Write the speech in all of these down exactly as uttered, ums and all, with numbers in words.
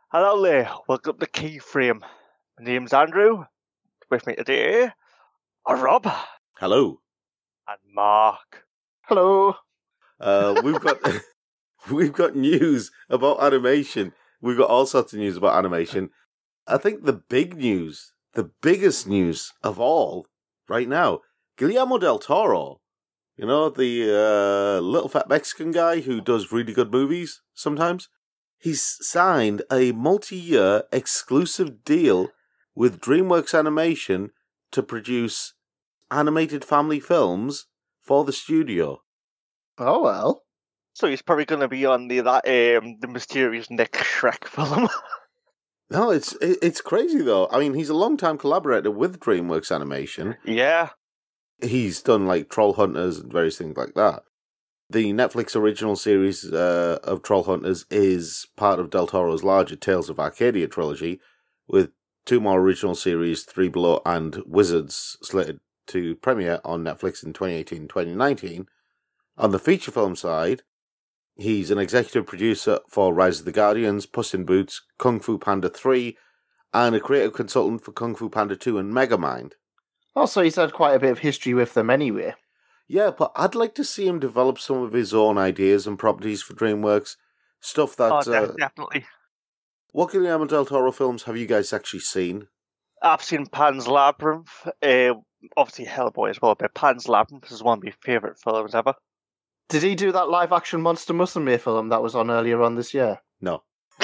Hello there, welcome to Keyframe. My name's Andrew. With me today are Rob. Hello. And Mark. Hello. Uh, we've got we've got news about animation. We've got all sorts of news about animation. I think the big news, the biggest news of all right now, Guillermo del Toro. You know, the uh, little fat Mexican guy who does really good movies sometimes. He's signed a multi-year exclusive deal with DreamWorks Animation to produce animated family films for the studio. Oh, well. So he's probably going to be on the that um, the mysterious next Shrek film. No, it's it's crazy though. I mean, he's a long-time collaborator with DreamWorks Animation. Yeah. He's done like Troll Hunters and various things like that. The Netflix original series uh, of Troll Hunters is part of Del Toro's larger Tales of Arcadia trilogy, with two more original series, Three Below and Wizards, slated to premiere on Netflix in twenty eighteen twenty nineteen. On the feature film side, he's an executive producer for Rise of the Guardians, Puss in Boots, Kung Fu Panda three, and a creative consultant for Kung Fu Panda two and Megamind. Also, he's had quite a bit of history with them anyway. Yeah, but I'd like to see him develop some of his own ideas and properties for DreamWorks. Stuff that... Oh, de- uh, definitely. What Guillermo del Toro films have you guys actually seen? I've seen Pan's Labyrinth. Uh, obviously Hellboy as well, but Pan's Labyrinth is one of my favourite films ever. Did he do that live-action Monster Musume film that was on earlier on this year? No.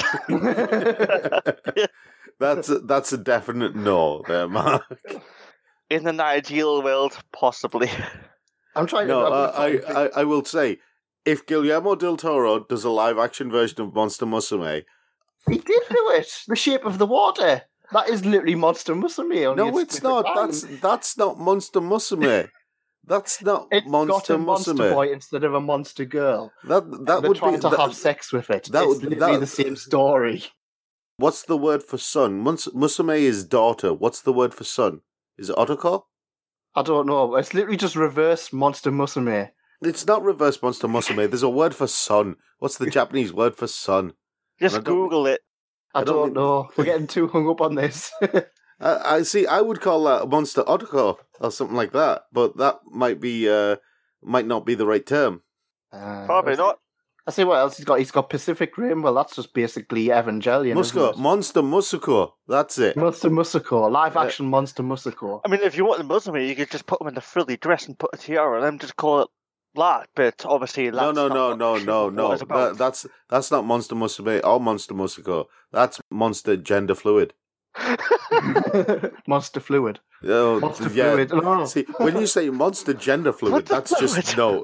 that's, a, that's a definite no there, Mark. In an ideal world, possibly. I'm trying no, to... uh, I, I, I will say, if Guillermo del Toro does a live-action version of Monster Musume... He did do it! The Shape of the Water! That is literally Monster Musume. Only No, it's not. That's that's not Monster Musume. That's not it's Monster got a monster Musume. boy instead of a monster girl. That that They're would trying be, to that, have sex with it. that it's would- literally that- the same story. What's the word for son? Mus- Musume is daughter. What's the word for son? Is it Otoko? I don't know. It's literally just reverse Monster Musume. It's not reverse Monster Musume. There's a word for son. What's the Japanese word for son? Just I don't- Google it. I, I don't don't, think- know. We're getting too hung up on this. I, I see. I would call that Monster Otoko or something like that, but that might be uh, might not be the right term. Uh, Probably not. I see what else he's got. He's got Pacific Rim. Well, that's just basically Evangelion. Musuko, isn't it? Monster Musuko. That's it. Monster Musako, live action Monster Musako. I mean, if you want the Muslim, you could just put them in a frilly dress and put a tiara and then just call it that. But obviously, that's No, no, not no, what no, Shape no, of the Water no. is about. That, that's that's not Monster Musume or Monster Musuko. That's Monster Gender Fluid. Monster Fluid. Oh, Monster yeah. Fluid. Oh. See, when you say Monster Gender Fluid, What's a that's just no.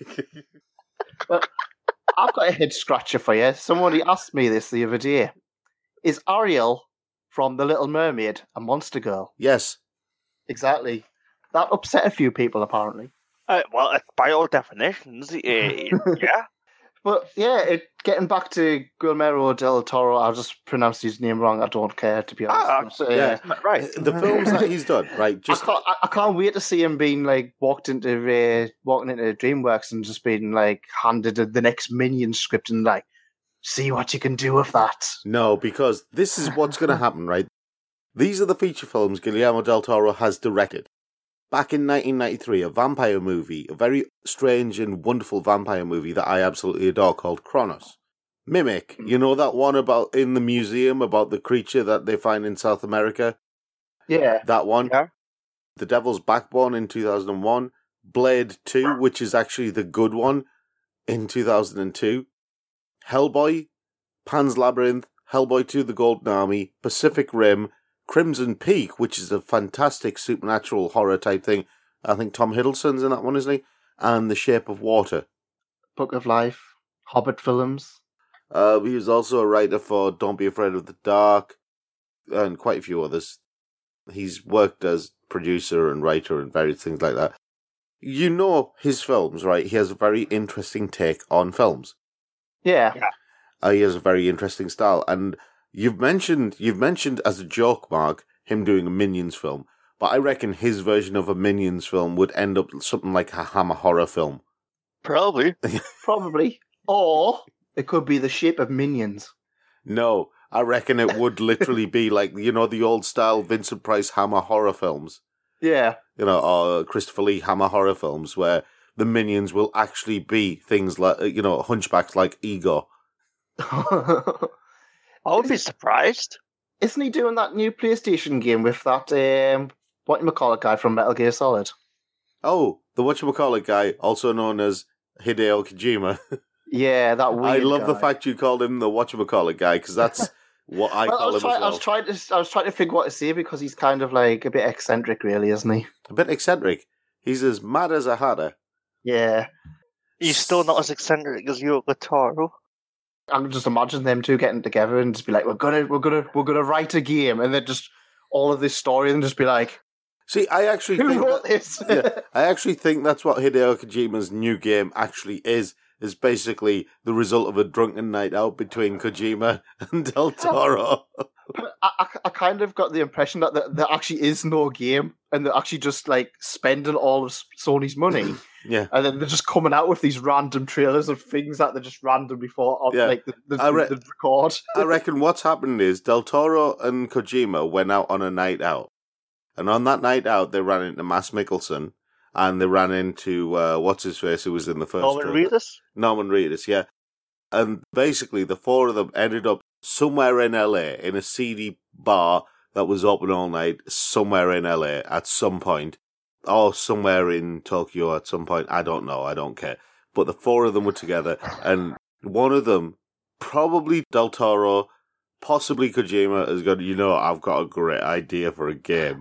I've got a head scratcher for you. Somebody asked me this the other day. Is Ariel from The Little Mermaid a monster girl? Yes. Exactly. That upset a few people, apparently. Uh, well, uh, by all definitions, uh, yeah. But yeah, it, getting back to Guillermo del Toro, I'll just pronounce his name wrong. I don't care, to be honest. Ah, So, yeah. Right. The films that he's done, right? Just I, can't, I, I can't wait to see him being like walked into uh, walking into DreamWorks and just being like handed the next Minion script and like, see what you can do with that. no, because this is what's going to happen, right? These are the feature films Guillermo del Toro has directed. Back in nineteen ninety-three, a vampire movie, a very strange and wonderful vampire movie that I absolutely adore called Kronos. Mimic, you know that one about in the museum about the creature that they find in South America? Yeah. That one. Yeah. The Devil's Backbone in two thousand one. Blade two, which is actually the good one, in two thousand two. Hellboy, Pan's Labyrinth, Hellboy two, The Golden Army, Pacific Rim, Crimson Peak, which is a fantastic supernatural horror type thing. I think Tom Hiddleston's in that one, isn't he? And The Shape of Water. Book of Life, Hobbit films. Uh, he was also a writer for Don't Be Afraid of the Dark, and quite a few others. He's worked as producer and writer and various things like that. You know his films, right? He has a very interesting take on films. Yeah. Yeah. Uh, he has a very interesting style, and You've mentioned, you've mentioned as a joke, Mark, him doing a Minions film, but I reckon his version of a Minions film would end up something like a Hammer horror film. Probably. Probably. Or it could be The Shape of Minions. No, I reckon it would literally be like, you know, the old style Vincent Price Hammer horror films. Yeah. You know, or Christopher Lee Hammer horror films where the minions will actually be things like, you know, hunchbacks like Igor. I would be surprised. Isn't he doing that new PlayStation game with that, um, whatchamacallit guy from Metal Gear Solid? Oh, the whatchamacallit guy, also known as Hideo Kojima. Yeah, that weird I love guy. the fact you called him the whatchamacallit guy, because that's what I well, call I was him trying, as well. I was trying to, I was trying to figure what to say because he's kind of like a bit eccentric, really, isn't he? A bit eccentric. He's as mad as a hatter. Yeah. He's still not as eccentric as Yoko Taro. I can just imagine them two getting together and just be like, "We're gonna, we're gonna, we're gonna write a game," and then just all of this story, and just be like, See, I actually "Who think wrote that, this?" yeah, I actually think that's what Hideo Kojima's new game actually is. Is basically the result of a drunken night out between Kojima and Del Toro. I, I, I kind of got the impression that there, there actually is no game, and they're actually just like spending all of Sony's money, Yeah, and then they're just coming out with these random trailers of things that they're just randomly thought of, Yeah. like the, the, I re- the record. I reckon what's happened is Del Toro and Kojima went out on a night out, and on that night out they ran into Mads Mikkelsen, and they ran into uh, what's his face who was in the first Norman trailer. Reedus? Norman Reedus, yeah. And basically, the four of them ended up somewhere in L A in a seedy bar that was open all night, somewhere in L A at some point, or somewhere in Tokyo at some point. I don't know. I don't care. But the four of them were together, and one of them, probably Del Toro, possibly Kojima, has got, you know, I've got a great idea for a game.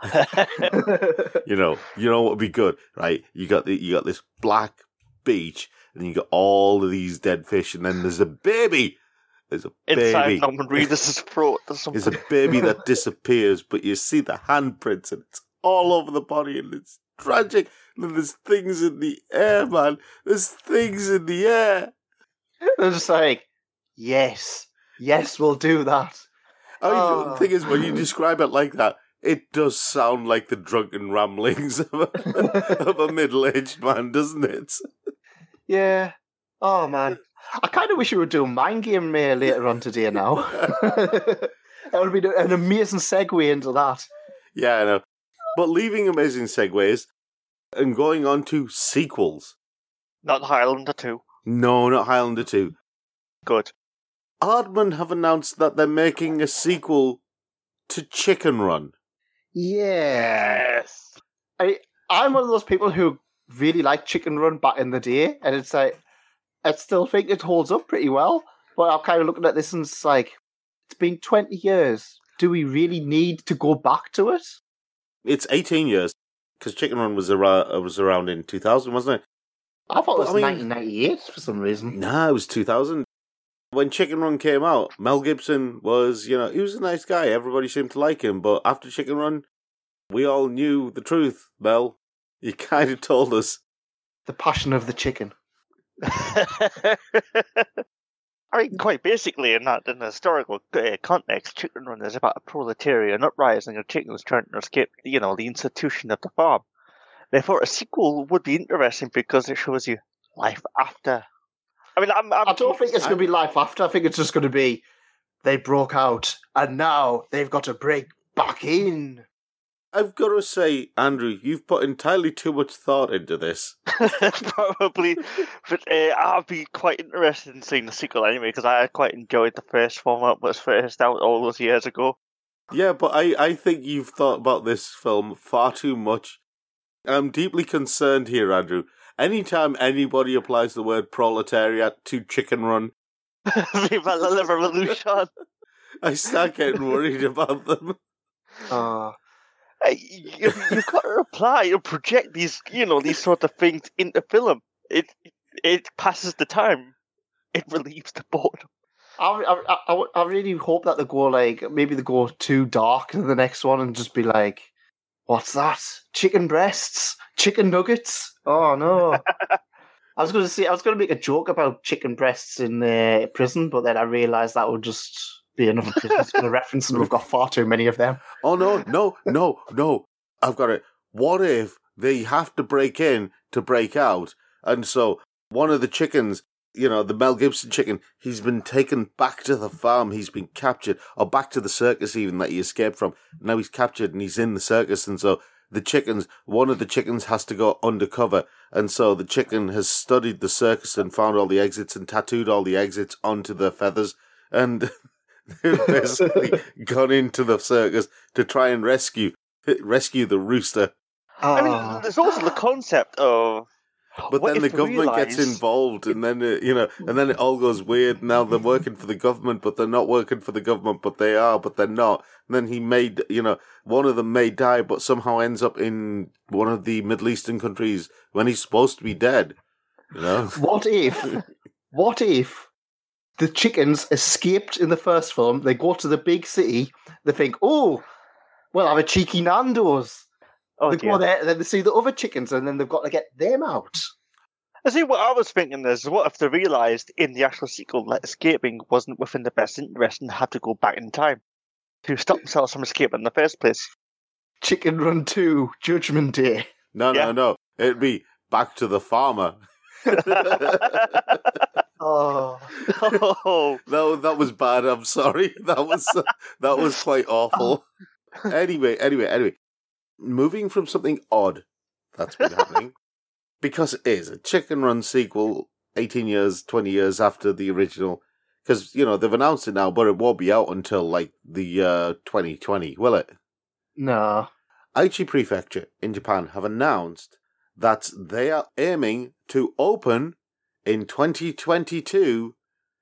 You know, you know what would be good, right? You got the, you got this black beach, and you got all of these dead fish, and then there's a baby. There's a Inside baby. Norman Reedus' throat or something. There's a baby that disappears, but you see the handprints, and it's all over the body, and it's tragic. And then there's things in the air, man. There's things in the air. They're just like, "Yes, yes, we'll do that." I mean, Oh. the thing is, when you describe it like that, it does sound like the drunken ramblings of a, of a middle-aged man, doesn't it? Yeah. Oh man, I kind of wish we were doing Mind Game uh, later on today. Now that would be an amazing segue into that. Yeah, I know. But leaving amazing segues and going on to sequels. Not Highlander two. No, not Highlander two. Good. Aardman have announced that they're making a sequel to Chicken Run. Yeah, Yes. I I'm one of those people who really liked Chicken Run back in the day, and it's like I still think it holds up pretty well. But I'm kind of looking at this and it's like it's been twenty years. Do we really need to go back to it? It's eighteen years, because Chicken Run was, ara- was around in two thousand, wasn't it? I thought it was But, I mean- nineteen ninety-eight for some reason. Nah, it was two thousand. When Chicken Run came out, Mel Gibson was, you know, he was a nice guy. Everybody seemed to like him. But after Chicken Run, we all knew the truth, Mel. You kind of told us. The passion of the chicken. I mean, quite basically, in that, in the historical uh, context, Chicken Run is about a proletarian uprising of chickens trying to escape, you know, the institution of the farm. Therefore, a sequel would be interesting because it shows you life after. I mean, I'm, I'm I don't think it's going to be life after. I think it's just going to be they broke out and now they've got to break back in. I've got to say, Andrew, you've put entirely too much thought into this. Probably, but uh, I'd be quite interested in seeing the sequel anyway because I quite enjoyed the first one when it was first out all those years ago. Yeah, but I, I think you've thought about this film far too much. I'm deeply concerned here, Andrew. Anytime anybody applies the word proletariat to Chicken Run, Viva la revolution! I start getting worried about them. Uh, Hey, you, you've got to apply and project these, you know, these sort of things into film. It it passes the time. It relieves the boredom. I, I, I, I really hope that they go like maybe they go too dark in the next one and just be like, "What's that? Chicken breasts? Chicken nuggets? Oh no!" I was going to say I was going to make a joke about chicken breasts in uh, prison, but then I realised that would just be another Christmas kind of reference, and we've got far too many of them. Oh, no, no, no, no. I've got it. What if they have to break in to break out? And so one of the chickens you know, the Mel Gibson chicken, he's been taken back to the farm, he's been captured, or back to the circus even that he escaped from. Now he's captured and he's in the circus, and so the chickens, one of the chickens has to go undercover, and so the chicken has studied the circus and found all the exits and tattooed all the exits onto the feathers, and they've basically gone into the circus to try and rescue rescue the rooster. I mean, there's also the concept of. But what then the if government realised- gets involved, and then uh, you know, and then it all goes weird. Now they're working for the government, but they're not working for the government, but they are, but they're not. And then he made, you know, one of them may die, but somehow ends up in one of the Middle Eastern countries when he's supposed to be dead. You know, What if, what if the chickens escaped in the first film, they go to the big city, they think, oh, well, have a cheeky Nando's. Oh, they dear. go there, and then they see the other chickens, and then they've got to get them out. I see. What I was thinking is, what if they realised in the actual sequel that escaping wasn't within their best interest and had to go back in time to stop themselves from escaping in the first place? Chicken Run two, Judgment Day. no, Yeah. no, no. It'd be back to the farmer. Oh. Oh, No, that was bad. I'm sorry. That was that was quite awful. Anyway, anyway, anyway. Moving from something odd that's been happening, because it is a Chicken Run sequel, eighteen years, twenty years after the original. Because you know they've announced it now, but it won't be out until like the uh, twenty twenty, will it? No. Aichi Prefecture in Japan have announced that they are aiming to open in twenty twenty-two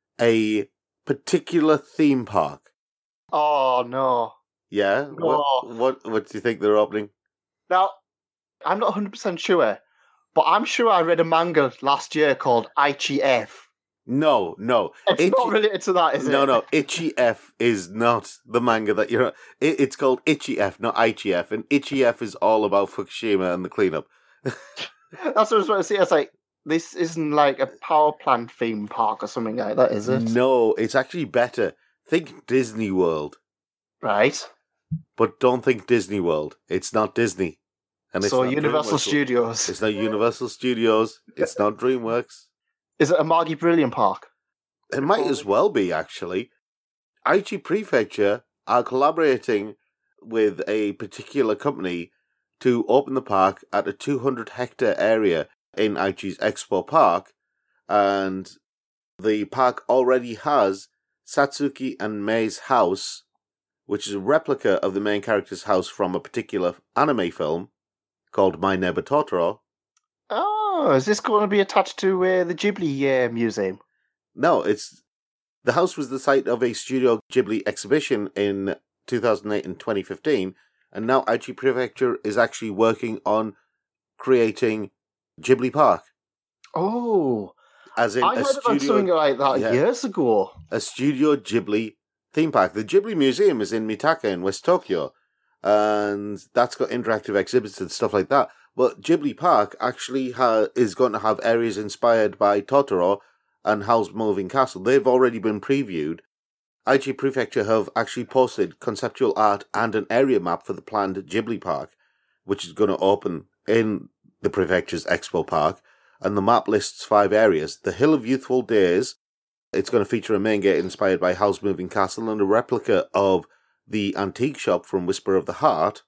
a particular theme park. Oh, no. Yeah? What, No. what What do you think they're opening? Now, I'm not one hundred percent sure, but I'm sure I read a manga last year called Aichi F. No, no. It's Itchy- not related to that, is it? No, no. Itchy F is not the manga that you're... It, it's called Itchy F, not Aichi F. And Itchy F is all about Fukushima and the cleanup. That's what I was about to say. I was like, this isn't like a power plant theme park or something like that, is it? No, it's actually better. Think Disney World. Right. But don't think Disney World. It's not Disney. And it's So not Universal DreamWorks. Studios. It's not Universal Studios. It's not DreamWorks. Is it a Margie Brilliant Park? It might as well be, actually. Aichi Prefecture are collaborating with a particular company to open the park at a two hundred hectare area in Aichi's Expo Park. And the park already has Satsuki and Mei's house, which is a replica of the main character's house from a particular anime film called My Neighbor Totoro. Oh, is this going to be attached to uh, the Ghibli uh, museum? No, it's the house was the site of a Studio Ghibli exhibition in two thousand eight and twenty fifteen, and now Aichi Prefecture is actually working on creating Ghibli Park, Oh, as in I a heard about something studio, like that yeah. years ago. a Studio Ghibli theme park. The Ghibli Museum is in Mitaka in West Tokyo, and that's got interactive exhibits and stuff like that. But Ghibli Park actually ha- is going to have areas inspired by Totoro and Howl's Moving Castle. They've already been previewed. Aichi Prefecture have actually posted conceptual art and an area map for the planned Ghibli Park, which is going to open in the Prefecture's Expo Park. And the map lists five areas. The Hill of Youthful Days. It's going to feature a main gate inspired by Howl's Moving Castle and a replica of the antique shop from Whisper of the Heart.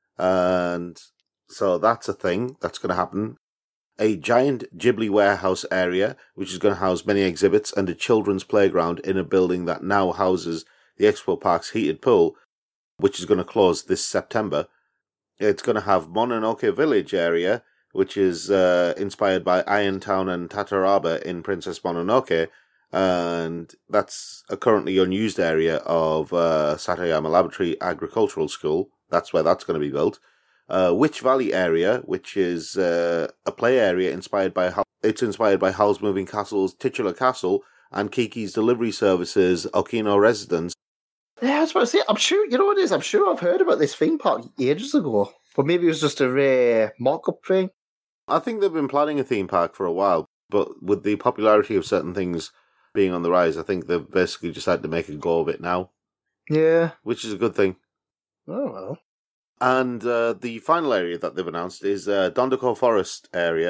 And so that's a thing that's going to happen. A giant Ghibli warehouse area, which is going to house many exhibits, and a children's playground in a building that now houses the Expo Park's heated pool, which is going to close this September. It's going to have Mononoke Village area, which is uh, inspired by Iron Town and Tataraba in Princess Mononoke, and that's a currently unused area of uh, Satayama Laboratory Agricultural School. That's where that's going to be built. Uh, Witch Valley area, which is uh, a play area inspired by Howl- it's inspired by Howl's Moving Castle's titular castle and Kiki's delivery services Okino residence. Yeah, I was about to say, I'm sure, you know what it is? I'm sure I've heard about this theme park ages ago. But maybe it was just a rare mock-up thing. I think they've been planning a theme park for a while, but with the popularity of certain things being on the rise, I think they've basically just had to make a go of it now, Yeah. which is a good thing. Oh, well. And uh, the final area that they've announced is uh, Dondoko Forest area,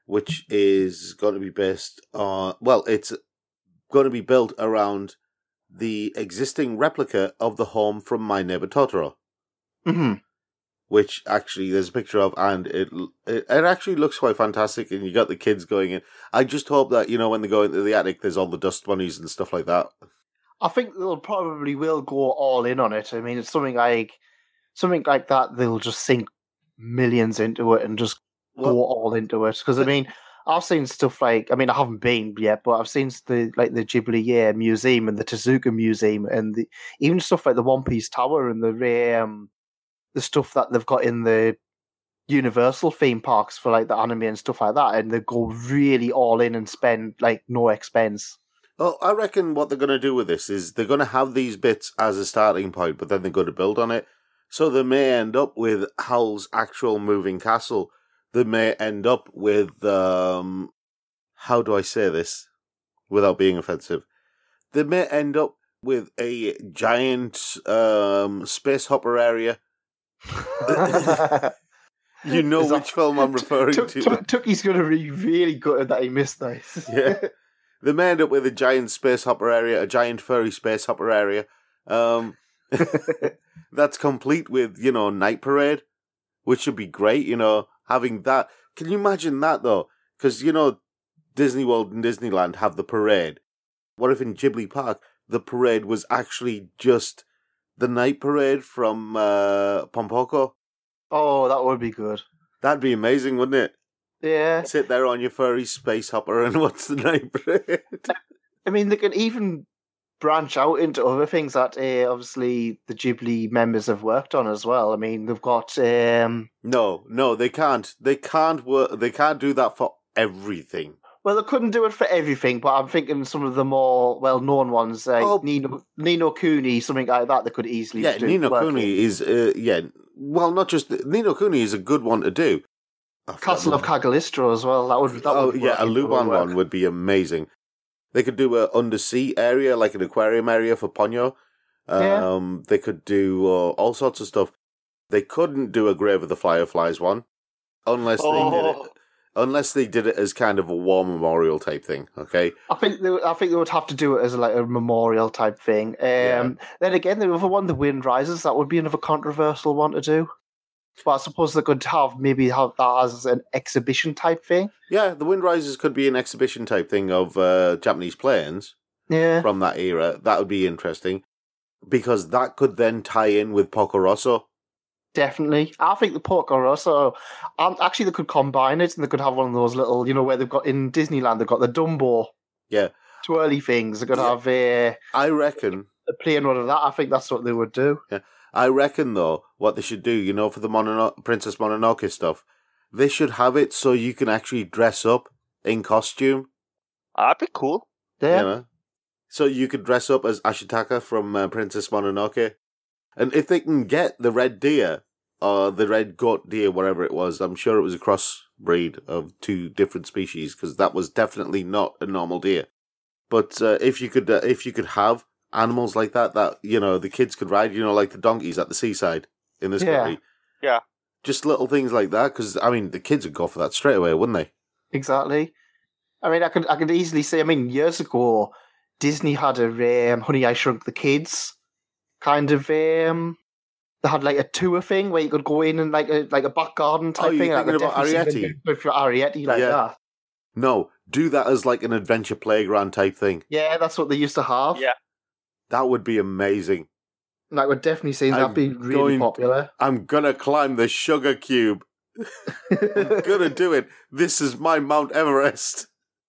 which is going to be based on, well, it's going to be built around the existing replica of the home from My Neighbor Totoro. Mm-hmm. Which actually there's a picture of, and it, it it actually looks quite fantastic, and you got the kids going in. I just hope that, you know, when they go into the attic, there's all the dust bunnies and stuff like that. I think they'll probably will go all in on it. I mean, it's something like something like that. They'll just sink millions into it and just Well, go all into it. Because I mean, I've seen stuff like I mean, I haven't been yet, but I've seen the like the Ghibli yeah, Museum and the Tezuka Museum and the even stuff like the One Piece Tower and the um, the stuff that they've got in the Universal theme parks for like the anime and stuff like that, and they go really all in and spend like no expense. Well, I reckon what they're going to do with this is they're going to have these bits as a starting point, but then they're going to build on it. So they may end up with Howl's actual moving castle. They may end up with, um, how do I say this without being offensive? They may end up with a giant um, space hopper area. You know Is which that- film I'm referring Took, to. took, Tookie's going to be really gutted that he missed this. Yeah. They may end up with a giant space hopper area, a giant furry space hopper area. Um, that's complete with, you know, Night Parade, which should be great, you know, having that. Can you imagine that, though? Because, you know, Disney World and Disneyland have the parade. What if in Ghibli Park, the parade was actually just the Night Parade from uh, Pompoko? Oh, that would be good. That'd be amazing, wouldn't it? Yeah. Sit there on your furry space hopper and watch the Night Parade. I mean, they can even branch out into other things that uh, obviously the Ghibli members have worked on as well. I mean, they've got um, No, no, they can't. They can't work. They can't do that for everything. well, they couldn't do it for everything, but I'm thinking some of the more well-known ones, like Oh. Nino Nino Kuni, something like that. They could easily Yeah, do, Nino work Kuni in. is. Uh, yeah, well, not just Nino Kuni is a good one to do. I forgot Castle the- of Cagliostro as well. That would that oh would yeah, work a in for Luban work. one would be amazing. They could do a undersea area, like an aquarium area for Ponyo. Yeah. Um, they could do uh, all sorts of stuff. They couldn't do a Grave of the Fireflies one, unless they did it. Oh. Unless they did it as kind of a war memorial type thing. Okay. I think they, I think they would have to do it as like a memorial type thing. Um, Yeah. Then again, the other one, The Wind Rises, that would be another controversial one to do. But I suppose they could have maybe have that as an exhibition type thing. Yeah, the Wind Rises could be an exhibition type thing of uh, Japanese planes Yeah, from that era. That would be interesting because that could then tie in with Porco Rosso. definitely. I think the Porco Rosso, um, actually they could combine it and they could have one of those little, you know, where they've got in Disneyland, they've got the Dumbo Yeah, twirly things. They could Yeah. have a, I reckon. a playing one of that. I think that's what they would do. I reckon though, what they should do, you know, for the Monono- Princess Mononoke stuff, they should have it so you can actually dress up in costume. That'd be cool. Yeah. You know? So you could dress up as Ashitaka from uh, Princess Mononoke. And if they can get the red deer, or the red goat deer, whatever it was, I'm sure it was a crossbreed of two different species, because that was definitely not a normal deer. But uh, if you could, uh, if you could have animals like that, that, you know, the kids could ride, you know, like the donkeys at the seaside in this Yeah. country. Yeah. Just little things like that, because, I mean, the kids would go for that straight away, wouldn't they? Exactly. I mean, I could I could easily say. I mean, years ago, Disney had a um, Honey I Shrunk the Kids kind of. Um, they had like a tour thing where you could go in and like a like a back garden type Oh, you're thing. I thinking could about definitely see Arrietty? them doing for Arrietty like Yeah. that. No, do that as like an adventure playground type thing. Yeah, that's what they used to have. Yeah. That would be amazing. And I would definitely see I'm that be really going- popular. I'm gonna climb the sugar cube. I'm gonna do it. This is my Mount Everest.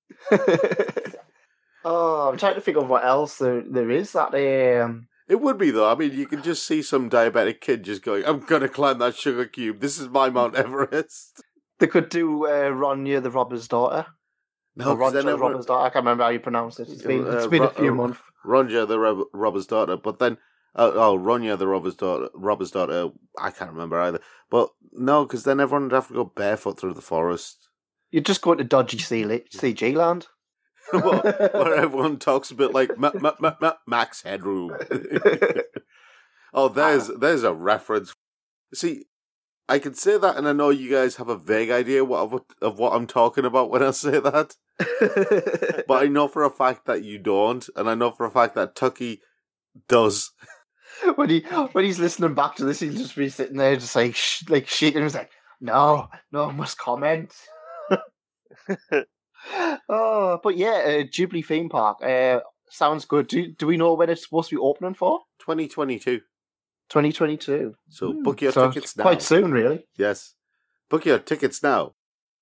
Oh, I'm trying to think of what else there there is that um It would be though. I mean, you can just see some diabetic kid just going, "I'm gonna climb that sugar cube. This is my Mount Everest." they could do uh, Ronya the Robber's Daughter. No, or 'cause Roger then the everyone- Robber's Daughter. I can't remember how you pronounce it. It's been, Uh, it's been Ro- a few uh, months. Ronja, the rob- robber's daughter, but then uh, oh, Ronya, the robber's daughter, robber's daughter. I can't remember either. But no, because then everyone would have to go barefoot through the forest, You're just going to dodgy C- C G land. where where everyone talks a bit like ma- ma- ma- ma- Max Headroom. Oh, there's there's a reference. See, I can say that, and I know you guys have a vague idea what, of, of what I'm talking about when I say that. But I know for a fact that you don't, and I know for a fact that Tucky does. When he when he's listening back to this, he'll just be sitting there, just like sh- like shaking. He's like, "No, no, I must comment." Oh, but yeah, uh, Ghibli theme park uh, sounds good. Do do we know when it's supposed to be opening for? twenty twenty-two. twenty twenty-two. So mm, book your so tickets now. Quite soon, really. Yes, book your tickets now.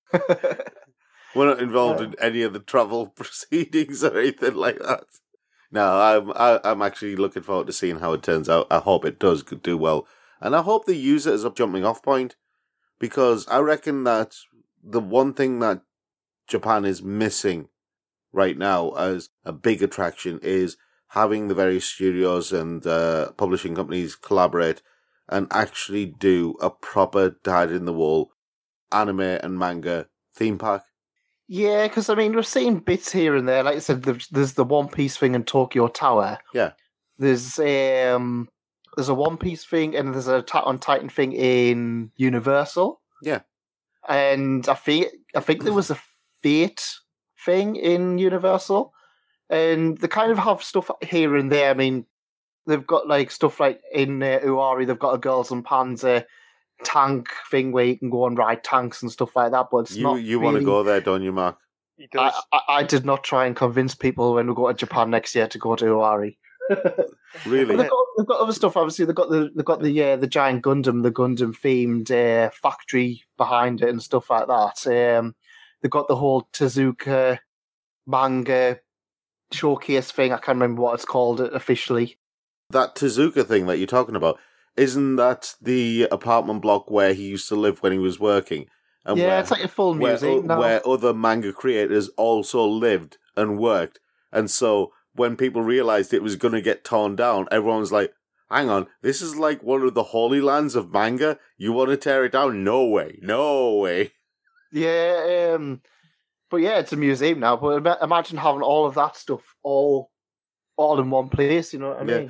We're not involved yeah. in any of the travel proceedings or anything like that. No, I'm I, I'm actually looking forward to seeing how it turns out. I hope it does do well, and I hope they use it as a jumping off point, because I reckon that the one thing that Japan is missing right now as a big attraction is having the various studios and uh, publishing companies collaborate and actually do a proper dyed-in-the-wool anime and manga theme park. Yeah, because I mean, we're seeing bits here and there. Like I said, there's, there's the One Piece thing in Tokyo Tower. Yeah. There's um, there's a One Piece thing and there's a Attack on Titan thing in Universal. Yeah. And I think I think there was a Fate thing in Universal, and they kind of have stuff here and there. I mean, they've got like stuff like in uh, Uari, they've got a Girls and Panzer tank thing where you can go and ride tanks and stuff like that, but it's you, not You really... want to go there, don't you, Mark? I, I, I did not try and convince people when we go to Japan next year to go to Uari. Really? They've got, they've got other stuff, obviously. They've got the they've got the uh, the giant Gundam, the Gundam themed uh, factory behind it and stuff like that. Um, they've got the whole Tezuka manga showcase thing. I can't remember what it's called officially. That Tezuka thing that you're talking about, isn't that the apartment block where he used to live when he was working? And yeah, where, it's like a full museum where, now. Where other manga creators also lived and worked. And so when people realized it was going to get torn down, everyone was like, hang on, this is like one of the holy lands of manga? You want to tear it down? No way. No way. Yeah, um, but yeah, it's a museum now. But imagine having all of that stuff all all in one place, you know what I mean? Yeah.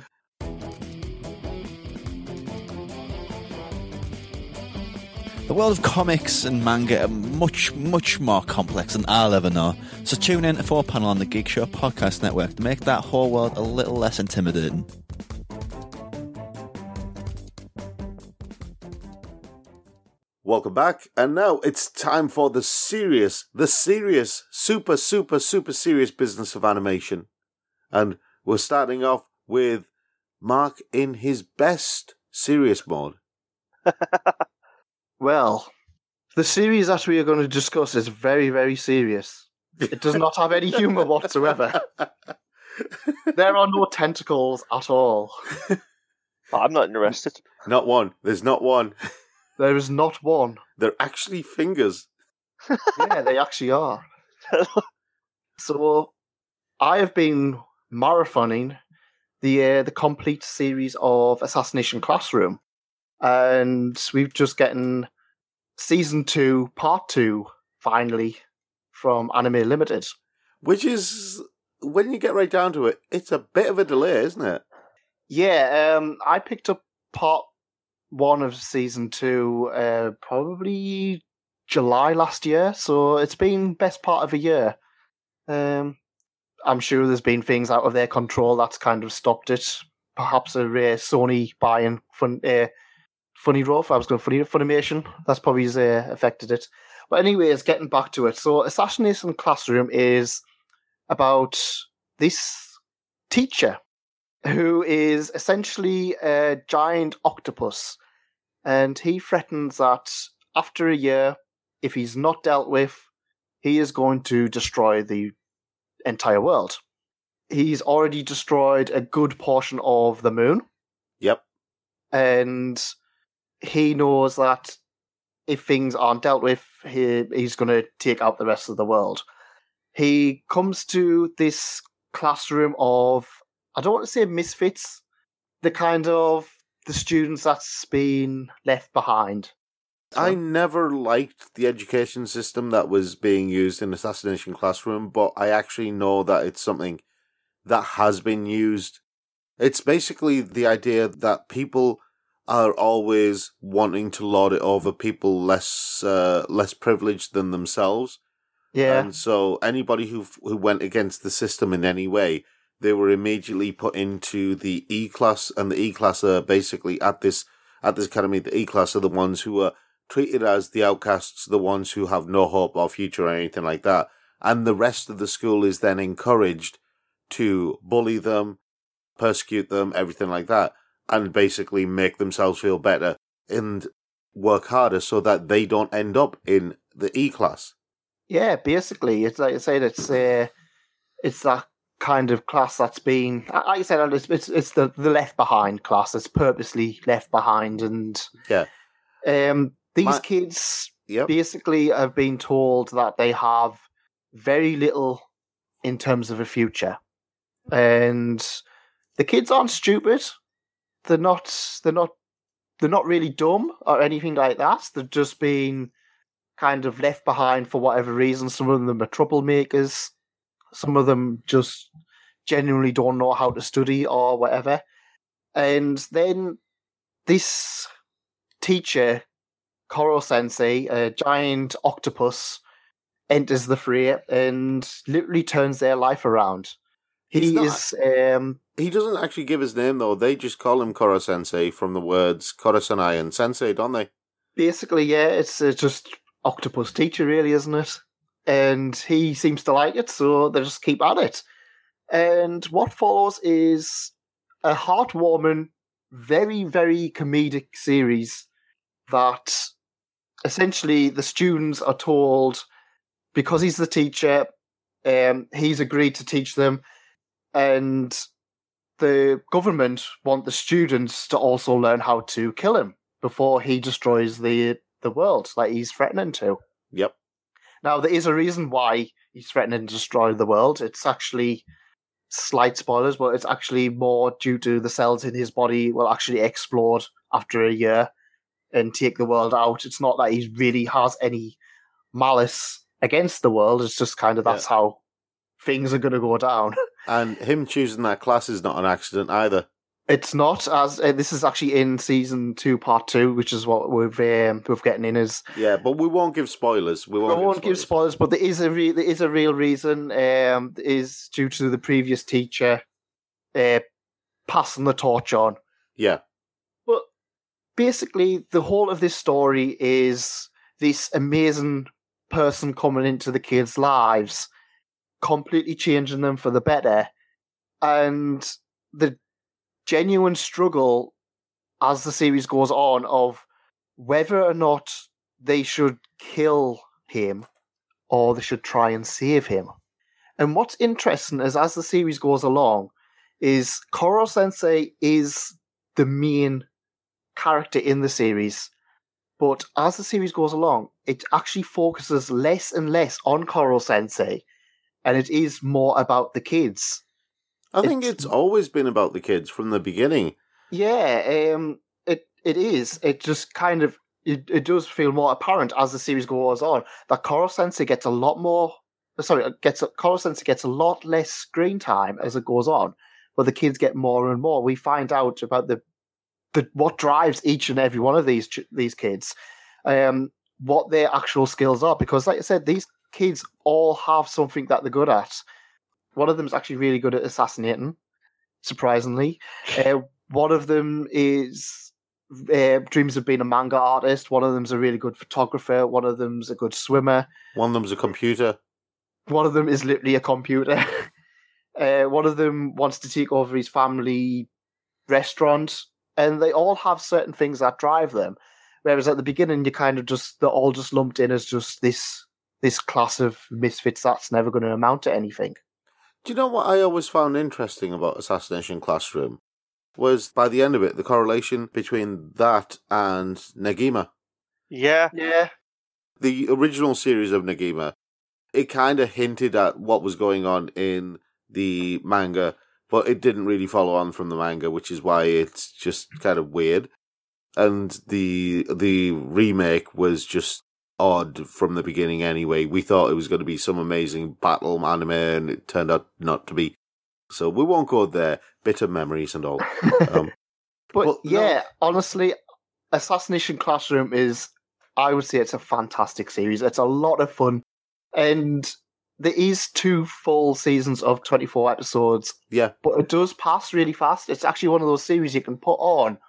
The world of comics and manga are much, much more complex than I'll ever know. So tune in to Four Panel on the Geek Show Podcast Network to make that whole world a little less intimidating. Welcome back, and now it's time for the serious, the serious, super, super, super serious business of animation. And we're starting off with Mark in his best serious mode. Well, the series that we are going to discuss is very, very serious. It does not have any humour whatsoever. There are no tentacles at all. Oh, I'm not interested. Not one. There's not one. There is not one. They're actually fingers. Yeah, they actually are. So, I have been marathoning the uh, the complete series of Assassination Classroom. And we've just gotten season two, part two, finally, from Anime Limited. Which is, when you get right down to it, it's a bit of a delay, isn't it? Yeah, um, I picked up part one of season two uh, probably July last year, so it's been best part of a year. Um, I'm sure there's been things out of their control that's kind of stopped it. Perhaps a uh, Sony buying fun. Uh, Funny Rough, I was going Funny Funimation. That's probably uh, affected it. But anyways, getting back to it. So Assassination Classroom is about this teacher who is essentially a giant octopus. And he threatens that after a year, if he's not dealt with, he is going to destroy the entire world. He's already destroyed a good portion of the moon. Yep. And he knows that if things aren't dealt with, he, he's going to take out the rest of the world. He comes to this classroom of, I don't want to say misfits, the kind of the students that's been left behind. So, I never liked the education system that was being used in Assassination Classroom, but I actually know that it's something that has been used. It's basically the idea that people are always wanting to lord it over people less uh, less privileged than themselves. Yeah. And so anybody who who went against the system in any way, they were immediately put into the E-class, and the E-class are basically at this at this academy. The E-class are the ones who are treated as the outcasts, the ones who have no hope or future or anything like that. And the rest of the school is then encouraged to bully them, persecute them, everything like that, and basically make themselves feel better and work harder so that they don't end up in the E-class. Yeah, basically, it's like I said, it's uh, it's that kind of class that's been, like I said, it's it's, it's the, the left behind class. It's purposely left behind, and Yeah. um, these My- kids Yep. basically have been told that they have very little in terms of a future, and the kids aren't stupid. They're not. They're not. They're not really dumb or anything like that. They've just been kind of left behind for whatever reason. Some of them are troublemakers. Some of them just genuinely don't know how to study or whatever. And then this teacher, Koro Sensei, a giant octopus, enters the fray and literally turns their life around. He's He not- is, um, He doesn't actually give his name, though. They just call him Koro Sensei from the words Koro-sanai and Sensei, don't they? basically, yeah, it's uh, just octopus teacher, really, isn't it? And he seems to like it, so they just keep at it. And what follows is a heartwarming, very, very comedic series that essentially the students are told, because he's the teacher, um, he's agreed to teach them, and the government want the students to also learn how to kill him before he destroys the the world, like he's threatening to. Yep. Now, there is a reason why he's threatening to destroy the world. It's actually slight spoilers, but it's actually more due to the cells in his body will actually explode after a year and take the world out. It's not that he really has any malice against the world. It's just kind of that's Yeah. how things are going to go down. And him choosing that class is not an accident either. It's not, as uh, this is actually in season two, part two, which is what we've um, we're getting in. Is Yeah, but we won't give spoilers. We I won't, won't give spoilers, but there is a re- there is a real reason. Um, it is due to the previous teacher uh, passing the torch on. Yeah. But basically, the whole of this story is this amazing person coming into the kids' lives, completely changing them for the better, and the genuine struggle as the series goes on of whether or not they should kill him or they should try and save him. And what's interesting is as the series goes along is Koro Sensei is the main character in the series, but as the series goes along, it actually focuses less and less on Koro Sensei, and it is more about the kids. I think It's- it's always been about the kids from the beginning. Yeah, um, it it is. It just kind of it, it does feel more apparent as the series goes on that Koro Sensei gets a lot more. Sorry, gets Koro Sensei gets a lot less screen time as it goes on, but the kids get more and more. We find out about the the what drives each and every one of these ch- these kids, um, what their actual skills are. Because, like I said, these kids all have something that they're good at. One of them is actually really good at assassinating, surprisingly. Uh, one of them is uh, dreams of being a manga artist. One of them's a really good photographer. One of them's a good swimmer. One of them's a computer. One of them is literally a computer. uh, one of them wants to take over his family restaurant, and they all have certain things that drive them. Whereas at the beginning, you kind of just they're all just lumped in as just this this class of misfits that's never going to amount to anything. Do you know what I always found interesting about Assassination Classroom? Was by the end of it, the correlation between that and Negima. Yeah, Yeah, The original series of Negima, it kind of hinted at what was going on in the manga, but it didn't really follow on from the manga, which is why it's just kind of weird. And the the remake was just odd from the beginning anyway. We thought it was going to be some amazing battle anime, and it turned out not to be. So we won't go there. Bitter memories and all. Um, But, But no- yeah, honestly, Assassination Classroom is, I would say it's a fantastic series. It's a lot of fun. And there is two full seasons of twenty-four episodes, Yeah, but it does pass really fast. It's actually one of those series you can put on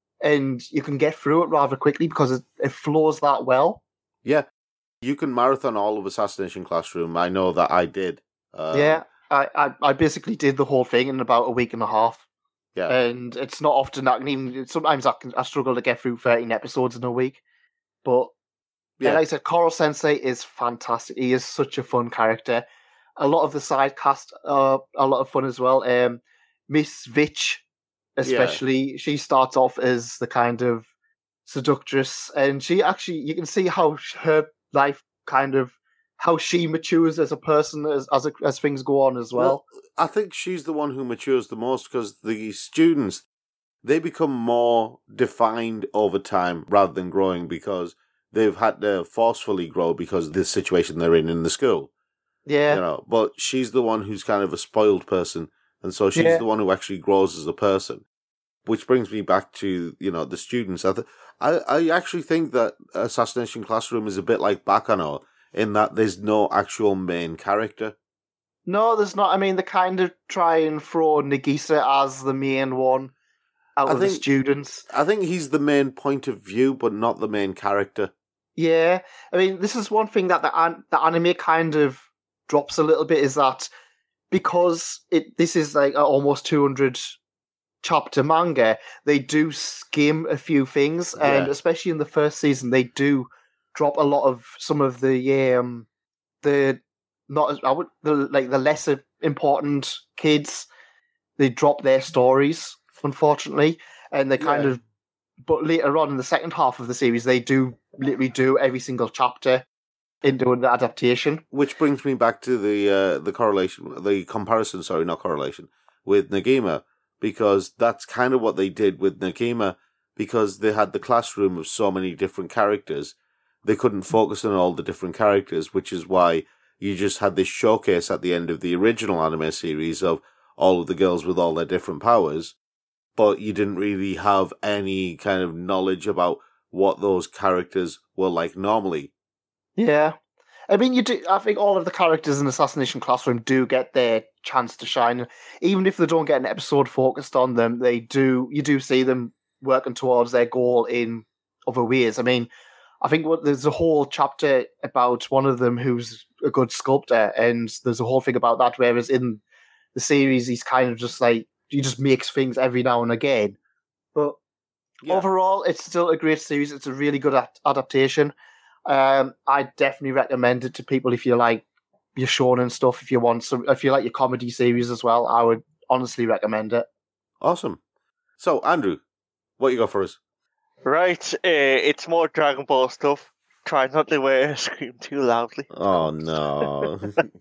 and you can get through it rather quickly because it, it flows that well. yeah. You can marathon all of Assassination Classroom. I know that I did. Um, yeah, I, I, I basically did the whole thing in about a week and a half. Yeah. And it's not often I can even, sometimes I can I struggle to get through thirteen episodes in a week. But Yeah. yeah, like I said, Koro Sensei is fantastic. He is such a fun character. A lot of the side cast are a lot of fun as well. Um, Miss Vitch, especially, she starts off as the kind of seductress, and she actually, you can see how her life kind of, how she matures as a person as as, as things go on as well. Well, I think she's the one who matures the most because the students, they become more defined over time rather than growing because they've had to forcefully grow because of the situation they're in in the school. Yeah. You know, but she's the one who's kind of a spoiled person, and so she's Yeah. the one who actually grows as a person. Which brings me back to, you know, the students. I, th- I, I actually think that Assassination Classroom is a bit like Baccano in that there's no actual main character. No, there's not. I mean, they kind of try and throw Nagisa as the main one out I of the think- students. I think he's the main point of view, but not the main character. Yeah, I mean, this is one thing that the an- the anime kind of drops a little bit is that because it this is like a almost two hundred chapter manga, they do skim a few things, and Yeah. especially in the first season, they do drop a lot of some of the um the not as I would the like the lesser important kids. They drop their stories, unfortunately, and they kind Yeah. of. But later on in the second half of the series, they do literally do every single chapter into an adaptation. Which brings me back to the uh, the correlation, the comparison, sorry, not correlation, with Nagima, because that's kind of what they did with Nagima, because they had the classroom of so many different characters. They couldn't focus on all the different characters, which is why you just had this showcase at the end of the original anime series of all of the girls with all their different powers, but you didn't really have any kind of knowledge about what those characters were like normally. Yeah. I mean, you do. I think all of the characters in Assassination Classroom do get their chance to shine, even if they don't get an episode focused on them. They do. You do see them working towards their goal in other ways. I mean, I think what, there's a whole chapter about one of them who's a good sculptor, and there's a whole thing about that. Whereas in the series, he's kind of just like he just makes things every now and again. But Yeah. overall, it's still a great series. It's a really good ad- adaptation. Um, I definitely recommend it to people if you like your shonen stuff. If you want some, if you like your comedy series as well, I would honestly recommend it. Awesome. So, Andrew, what you got for us? Right, uh, it's more Dragon Ball stuff. Try not to uh, scream too loudly. Oh, no.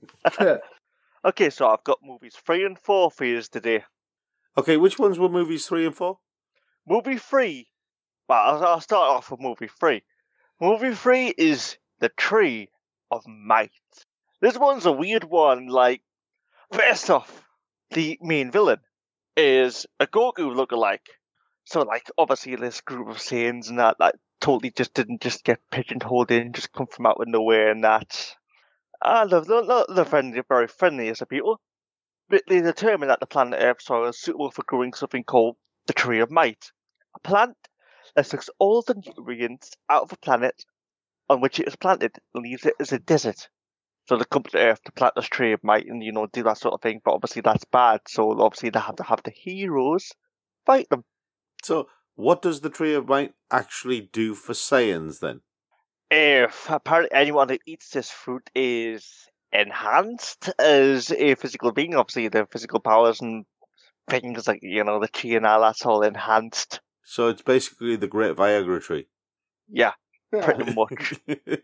Okay, so I've got movies three and four for you today. Okay, which ones were movies three and four? Movie three. Well, I'll, I'll start off with movie three. Movie three is The Tree of Might. This one's a weird one. Like, first off, the main villain is a Goku lookalike. So, like, obviously, this group of Saiyans and that, like, totally just didn't just get pigeonholed in, just come from out of nowhere and that. Ah, they're, they're, they're friendly, very friendly as a people. But they determined that the planet Earth soil is suitable for growing something called the Tree of Might. A plant that sucks all the nutrients out of a planet on which it is planted and leaves it as a desert. So they come to Earth to plant this Tree of Might and, you know, do that sort of thing, but obviously that's bad, so obviously they have to have the heroes fight them. So, what does the Tree of Might actually do for Saiyans, then? If apparently anyone who eats this fruit is enhanced as a physical being, obviously their physical powers and things like, you know, the chi and all that's all enhanced. So, it's basically the Great Viagra Tree. Yeah, pretty much.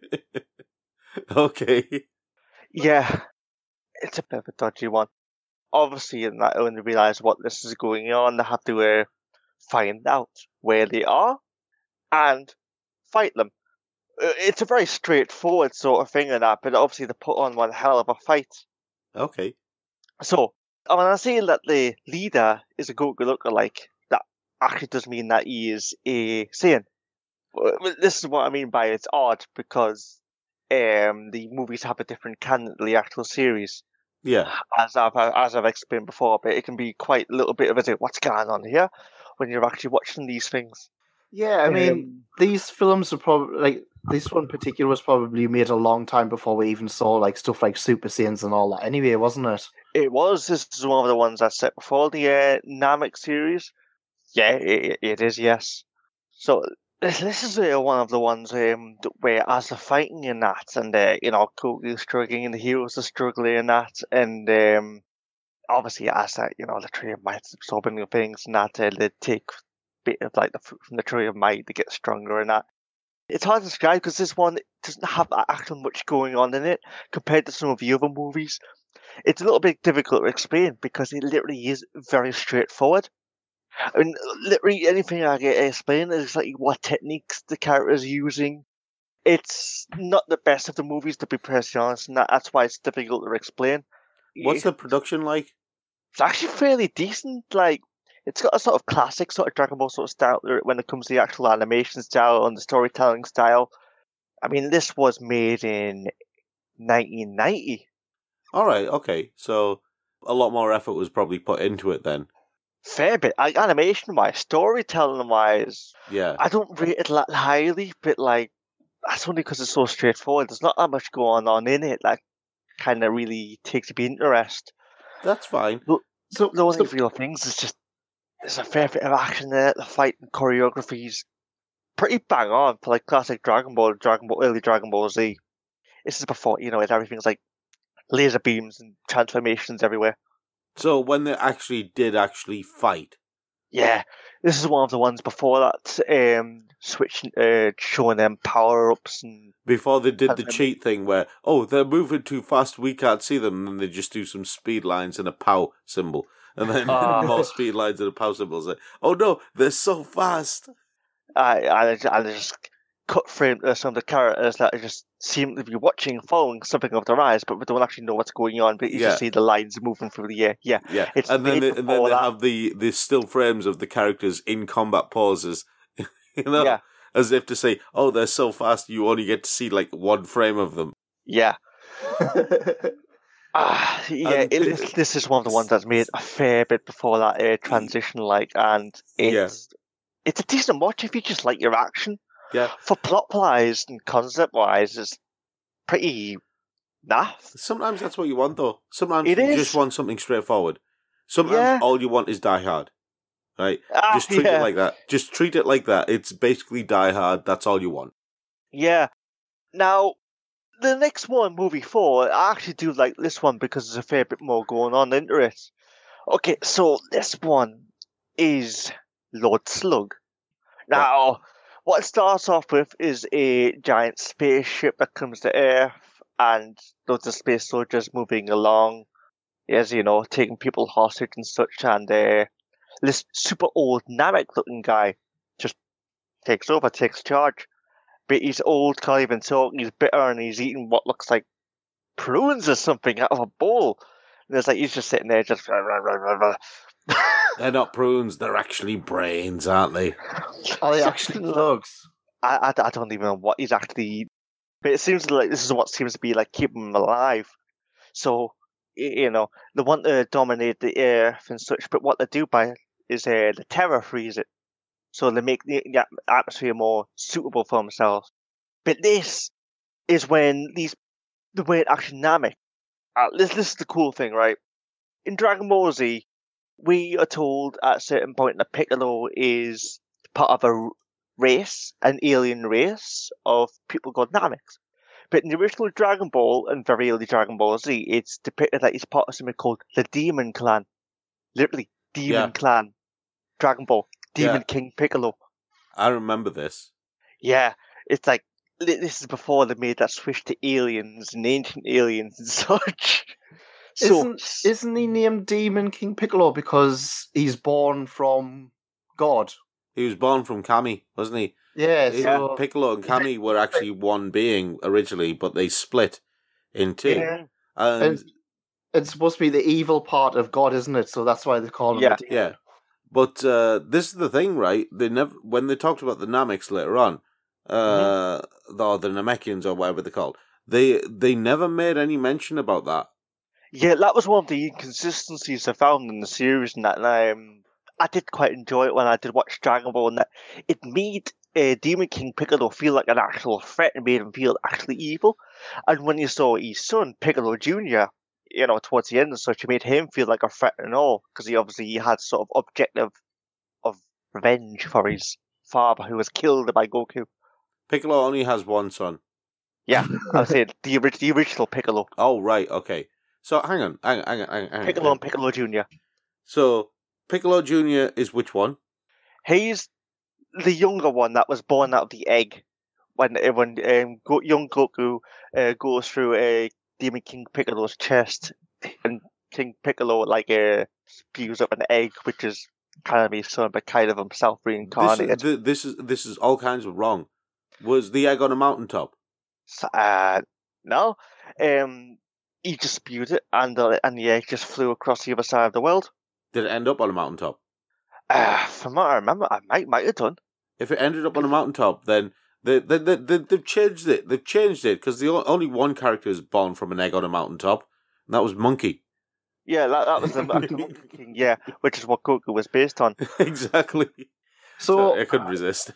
Okay. Yeah, it's a bit of a dodgy one. Obviously, in that when they realise what this is going on, they have to uh, find out where they are and fight them. Uh, It's a very straightforward sort of thing and that, but obviously they put on one hell of a fight. Okay. So, when I say that the leader is a Goku lookalike, that actually does mean that he is a Saiyan. Well, this is what I mean by it's odd, because um, the movies have a different canon to the actual series, Yeah. as I've as I've explained before. But it can be quite a little bit of a what's going on here when you're actually watching these things. Yeah, I mean, Um, these films are probably like this one in particular was probably made a long time before we even saw like stuff like Super Saiyans and all that. Anyway, wasn't it? It was. This is one of the ones I set before the uh, Namek series. Yeah, it, it is. Yes. So this this is uh, one of the ones um, th- where as they're fighting in that, and uh, you know, Goku is struggling, and the heroes are struggling in that, and um, obviously as that, you know, the Tree of Might is absorbing the things, and that uh, they take a bit of like the fruit from the Tree of Might to get stronger, and that. It's hard to describe because this one doesn't have actually much going on in it compared to some of the other movies. It's a little bit difficult to explain because it literally is very straightforward. I mean, literally anything I get explained is like what techniques the character is using. It's not the best of the movies, to be perfectly honest, and that, that's why it's difficult to explain. What's the production like? It's actually fairly decent. Like, it's got a sort of classic sort of Dragon Ball sort of style to it when it comes to the actual animation style and the storytelling style. I mean, this was made in nineteen ninety. All right, okay. So a lot more effort was probably put into it then. Fair bit. Like, animation-wise, storytelling-wise, Yeah. I don't rate it that highly, but, like, that's only because it's so straightforward. There's not that much going on in it that kind of really takes me interest. That's fine. So, The only so real things is just there's a fair bit of action there. The fight and choreography's pretty bang on for like classic Dragon Ball, Dragon Ball, early Dragon Ball Z. This is before, you know, everything's like laser beams and transformations everywhere. So when they actually did actually fight, Yeah, this is one of the ones before that, um, switching, uh, showing them power ups and before they did the Transform- cheat thing where, oh, they're moving too fast, we can't see them, and then they just do some speed lines and a pow symbol. And then Ah. more speed lines and a pow symbol. It's like, oh no, they're so fast. I, I, I just cut frame to some of the characters that just seem to be watching, following something of their eyes, but we don't actually know what's going on. But you Yeah. just see the lines moving through the air. Yeah, Yeah, It's and then made they, and then before they that. have the, the still frames of the characters in combat poses, you know, Yeah. as if to say, "Oh, they're so fast, you only get to see like one frame of them." yeah. Ah, yeah, And it, the- this, this is one of the ones that's made a fair bit before that uh, transition, like, and it's it's a decent watch if you just like your action. Yeah. For plot wise and concept wise, it's pretty naff. Sometimes that's what you want, though. Sometimes It you is. just want something straightforward. Sometimes Yeah. all you want is Die Hard, right? Ah, Just treat yeah. it like that. Just treat it like that. It's basically Die Hard. That's all you want. Yeah. Now, the next one, movie four, I actually do like this one because there's a fair bit more going on into it. Okay, so this one is Lord Slug. Now, what it starts off with is a giant spaceship that comes to Earth and loads of space soldiers moving along, as you know, taking people hostage and such, and uh, this super old Namek-looking guy just takes over, takes charge. But he's old, can't even talk, he's bitter, and he's eating what looks like prunes or something out of a bowl. And it's like he's just sitting there, just. They're not prunes. They're actually brains, aren't they? Are they actually slugs? I, I, I don't even know what he's actually eating. But it seems like this is what seems to be like keeping him alive. So, y- you know, they want to dominate the earth and such, but what they do by is uh, the terror freeze it. So they make the, the atmosphere more suitable for themselves. But this is when these, the way it actually Namek. Uh, this, this is the cool thing, right? In Dragon Ball Z, we are told at a certain point that Piccolo is part of a r- race, an alien race of people called Nameks. But in the original Dragon Ball and very early Dragon Ball Z, it's depicted that he's part of something called the Demon Clan. Literally, Demon Yeah. Clan. Dragon Ball. Demon Yeah. King Piccolo. I remember this. Yeah, it's like, li- this is before they made that switch to aliens and ancient aliens and such. So, Isn't isn't he named Demon King Piccolo because he's born from God? He was born from Kami, wasn't he? Yeah, He- so Piccolo and Kami were actually one being originally, but they split in two. yeah, And And it's supposed to be the evil part of God, isn't it? So that's why they call him Yeah. a demon. yeah, But uh, this is the thing, right? They never when they talked about the Namecs later on, uh, mm-hmm. or the Namekians or whatever they're called, they they never made any mention about that. Yeah, that was one of the inconsistencies I found in the series, and that and, um, I did quite enjoy it when I did watch Dragon Ball, and that it made uh, Demon King Piccolo feel like an actual threat and made him feel actually evil. And when you saw his son, Piccolo Junior, you know, towards the end and such, it made him feel like a threat and all, because he obviously he had sort of objective of revenge for his father who was killed by Goku. Piccolo only has one son. Yeah, I was saying the, the original Piccolo. Oh, right, okay. So hang on, hang on, hang on. Hang on Piccolo hang on. and Piccolo Junior So Piccolo Junior is which one? He's the younger one that was born out of the egg when when um, Go- young Goku uh, goes through a uh, Demon King Piccolo's chest, and King Piccolo like uh, spews up an egg, which is kind of his son, but kind of himself reincarnated. This is, this is this is all kinds of wrong. Was the egg on a mountaintop? Uh, no, um, he just spewed it, and the and the egg just flew across the other side of the world. Did it end up on a mountaintop? Uh, from what I remember, I might might have done. If it ended up on a mountaintop, then they they they, they they've changed it. They've changed it because the only one character is born from an egg on a mountaintop, and that was Monkey. Yeah, that that was the Monkey King. Yeah, which is what Goku was based on. Exactly. So, so I couldn't resist.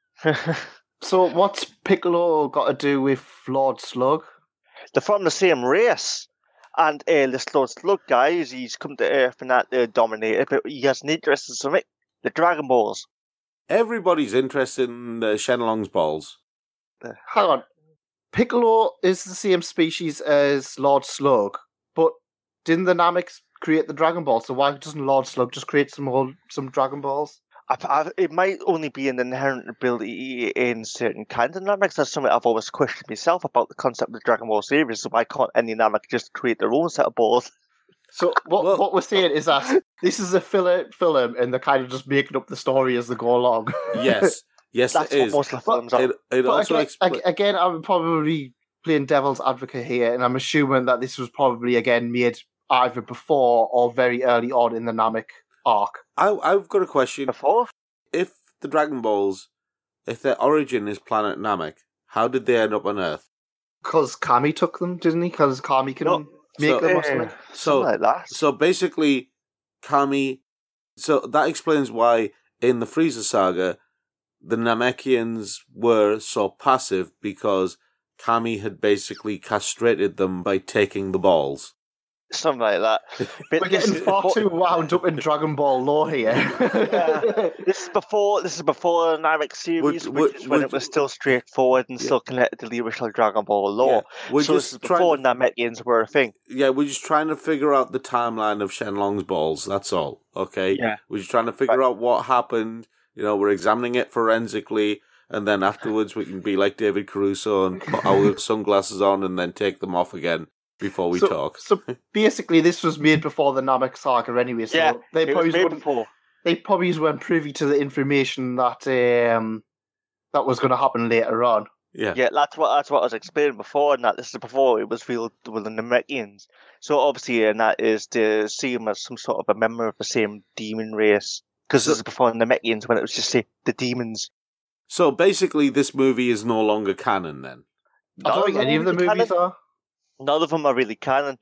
So what's Piccolo got to do with Lord Slug? They're from the same race. And uh, this Lord Slug guy, he's come to Earth and not uh, dominated, but he has an interest in something. The Dragon Balls. Everybody's interested in the Shenlong's balls. Uh, hang on. Piccolo is the same species as Lord Slug, but didn't the Namecs create the Dragon Balls? So why doesn't Lord Slug just create some old, some Dragon Balls? I, I, it might only be an inherent ability in certain kinds of Namecs. That's something I've always questioned myself about the concept of the Dragon Ball series. So why can't any Namek just create their own set of balls? So what well, what we're saying is that this is a filler film, and they're kind of just making up the story as they go along. Yes, yes, That's it what is. most of the films are. It, it also again, expl- again, I'm probably playing devil's advocate here, and I'm assuming that this was probably again made either before or very early on in the Namek arc. I, I've got a question. Before? If the Dragon Balls, if their origin is planet Namek, how did they end up on Earth? Because Kami took them, didn't he? Because Kami can No, make so, them or uh, something. So, like that. so basically, Kami. So that explains why in the Frieza saga, the Namekians were so passive because Kami had basically castrated them by taking the balls. Something like that. But We're getting far too wound up in Dragon Ball lore here. Yeah. This is before. This is before the Namek series, Would- which would- is when would- it was still straightforward and Yeah. still connected to the original Dragon Ball lore. Yeah. We're So this just is before trying. Namekians were a thing. Yeah, we're just trying to figure out the timeline of Shenlong's balls. That's all. Okay. Yeah. We're just trying to figure out what happened. You know, we're examining it forensically, and then afterwards we can be like David Caruso and put our sunglasses on and then take them off again before we so, talk. So basically, this was made before the Namek saga, anyway. So Yeah, they It was probably made wouldn't. before. They probably weren't privy to the information that um that was going to happen later on. Yeah. Yeah, that's what that's what I was explaining before, and that this is before it was revealed with the Namekians. So obviously, and that is to see him as some sort of a member of the same demon race, because this is before the Namekians when it was just say, the demons. So basically, this movie is no longer canon then. I don't think any of the really movies canon. are. None of them are really canon.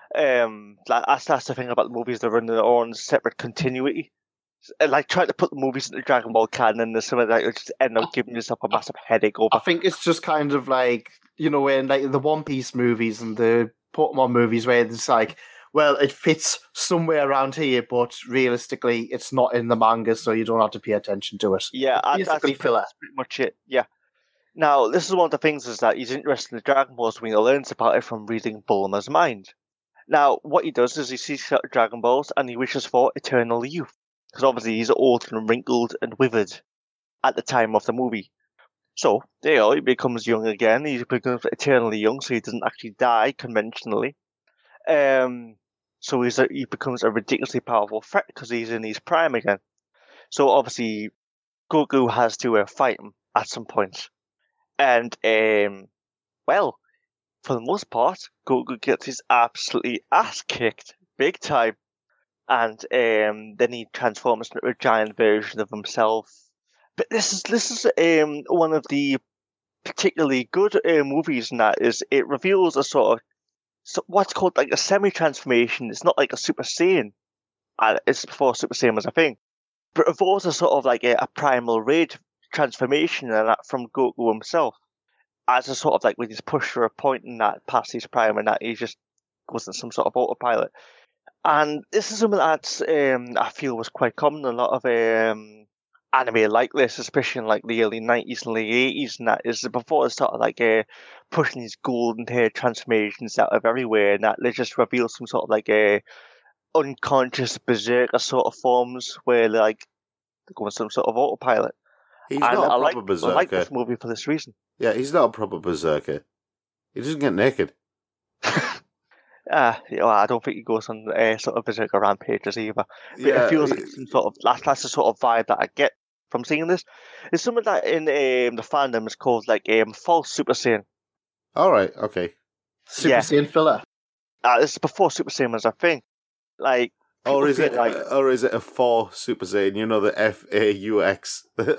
Um, like, that's that's the thing about the movies; they're running their own separate continuity. And, like trying to put the movies into Dragon Ball canon, there's something that you just end up giving yourself a massive headache over. I think it's just kind of like, you know, when like the One Piece movies and the Pokemon movies where it's like, well, it fits somewhere around here, but realistically, it's not in the manga, so you don't have to pay attention to it. Yeah, I- that's, Basically filler. that's pretty much it. Yeah. Now, this is one of the things is that he's interested in the Dragon Balls when he learns about it from reading Bulma's mind. Now, what he does is he sees Dragon Balls and he wishes for eternal youth. Because obviously he's old and wrinkled and withered at the time of the movie. So, there you go, he becomes young again. He becomes eternally young, so he doesn't actually die conventionally. Um, so he's a, he becomes a ridiculously powerful threat because he's in his prime again. So obviously, Goku has to uh, fight him at some point. And, um, well, for the most part, Goku gets his absolutely ass kicked, big time. and um, then he transforms into a giant version of himself. But this is this is um, one of the particularly good uh, movies in that is it reveals a sort of so what's called like a semi-transformation. It's not like a Super Saiyan. Uh, it's before Super Saiyan was a thing. But it reveals a sort of like a, a primal rage transformation and that from Goku himself. As a sort of like when he's pushed for a point in that past his prime and that he just goes in some sort of autopilot. And this is something that um, I feel was quite common in a lot of um, anime like this, especially in like the early nineties and late eighties, and that is before they started like uh, pushing these golden hair transformations out of everywhere, and that they just reveal some sort of like a unconscious berserker sort of forms where like they go on some sort of autopilot. He's and not a I proper like, berserker. I like this movie for this reason. Yeah, he's not a proper berserker. He doesn't get naked. Uh, you know, I don't think he goes on uh, sort of berserker rampages either. But Yeah, it feels he- like some sort of that's, that's the sort of vibe that I get from seeing this. It's something that in um, the fandom is called like um, false Super Saiyan. all right, okay. Super Yeah. Saiyan filler. Uh, this is before Super Saiyan was a thing. Like, Or people is it, feel like or is it a four Super Saiyan? You know the F A U X. You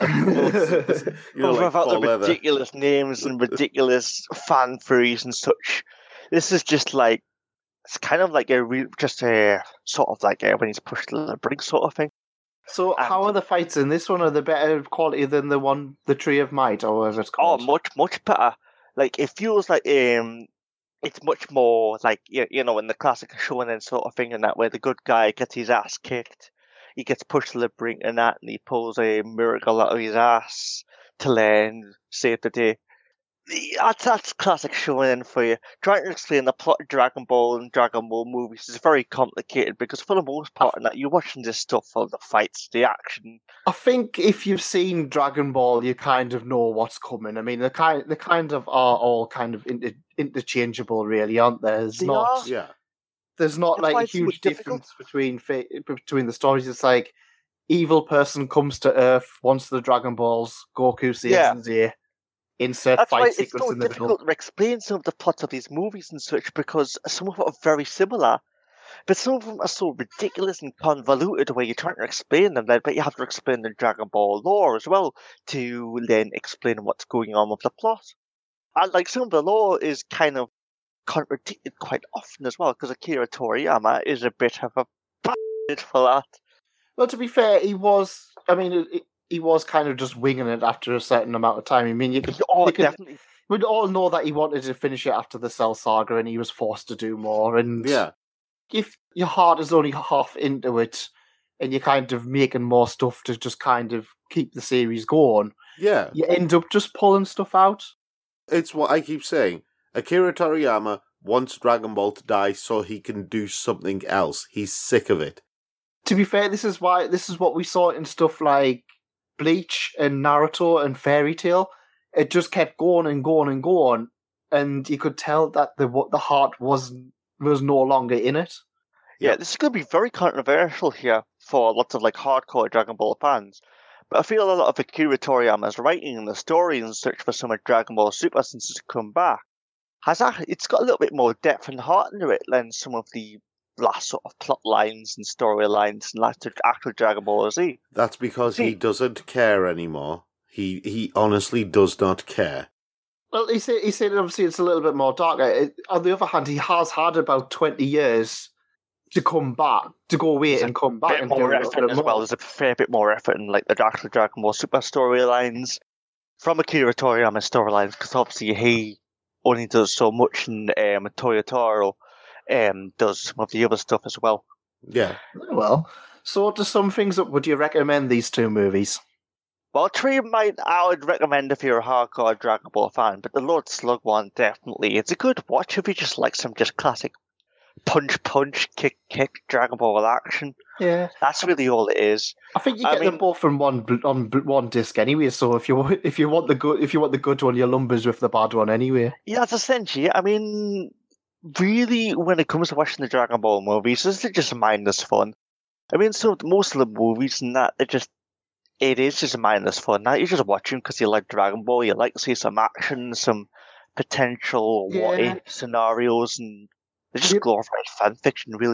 know, like without four the leather. ridiculous names and ridiculous fan theories and such. This is just like it's kind of like a re- just a sort of like a, when he's pushed to the brink sort of thing. So, And- how are the fights in this one? Are they better quality than the one, the Tree of Might, or whatever it's Oh, called? much much better. Like it feels like um, it's much more like you, you know in the classic shonen sort of thing, and that where the good guy gets his ass kicked, he gets pushed to the brink and that, and he pulls a miracle out of his ass to then save the day. That's, that's classic shonen for you. Trying to explain the plot of Dragon Ball and Dragon Ball movies is very complicated because for the most part, in that you're watching this stuff for the fights, the action. I think if you've seen Dragon Ball, you kind of know what's coming. I mean, the kind, the kind of are all kind of inter, interchangeable, really, aren't there? There's They not, are. Yeah. there's not That's like why a it's so huge difficult. difference between fa- between the stories. It's like evil person comes to Earth, wants the Dragon Balls, Goku saves Yeah. the day. Insert That's why fight it's sequence so in the difficult middle. to explain some of the plots of these movies and such because some of them are very similar, but some of them are so ridiculous and convoluted where you're trying to explain them, then but you have to explain the Dragon Ball lore as well to then explain what's going on with the plot. And like some of the lore is kind of contradicted quite often as well because Akira Toriyama is a bit of a bastard for that. Well, to be fair, he was. I mean, it, it, he was kind of just winging it after a certain amount of time. I mean, you could, Oh, you could definitely. we'd all know that he wanted to finish it after the Cell Saga, and he was forced to do more. And Yeah. if your heart is only half into it, and you're kind of making more stuff to just kind of keep the series going, Yeah. you end up just pulling stuff out. It's what I keep saying. Akira Toriyama wants Dragon Ball to die so he can do something else. He's sick of it. To be fair, this is why this is what we saw in stuff like Bleach and Naruto and Fairy Tail. It just kept going and going and going, and you could tell that the the heart was was no longer in it. Yeah, this is going to be very controversial here for lots of like hardcore Dragon Ball fans. But I feel a lot of Akira Toriyama's writing and the story in search for some of Dragon Ball Super since it's come back has actually, it's got a little bit more depth and heart into it than some of the last sort of plot lines and storylines and last actual Dragon Ball Z. That's because he See- doesn't care anymore. He he honestly does not care. Well, he said he said obviously it's a little bit more darker. It, on the other hand, he has had about twenty years to come back, to go away There's and come back bit and do more a little effort bit as more. well. There's a fair bit more effort in like the actual Dragon Ball Super storylines from Akira Toriyama's storylines because obviously he only does so much, and um, Toyotaro um, does some of the other stuff as well. Yeah. Well, so to sum things up, would you recommend these two movies? Well, Tree might I would recommend if you're a hardcore Dragon Ball fan, but the Lord Slug one definitely it's a good watch if you just like some just classic punch punch kick kick Dragon Ball action. Yeah, That's really all it is. I think you I get them mean- both from one bl- on bl- one disc anyway. So if you if you want the good if you want the good one, your lumbers with the bad one anyway. Yeah, that's essentially it. I mean, really, when it comes to watching the Dragon Ball movies, this is just mindless fun. I mean, so most of the movies and that, it just, it is just mindless fun. Now, you're just watching because you like Dragon Ball, you like to see some action, some potential Yeah. what-if scenarios, and it's just Yep. glorified fan fiction, really.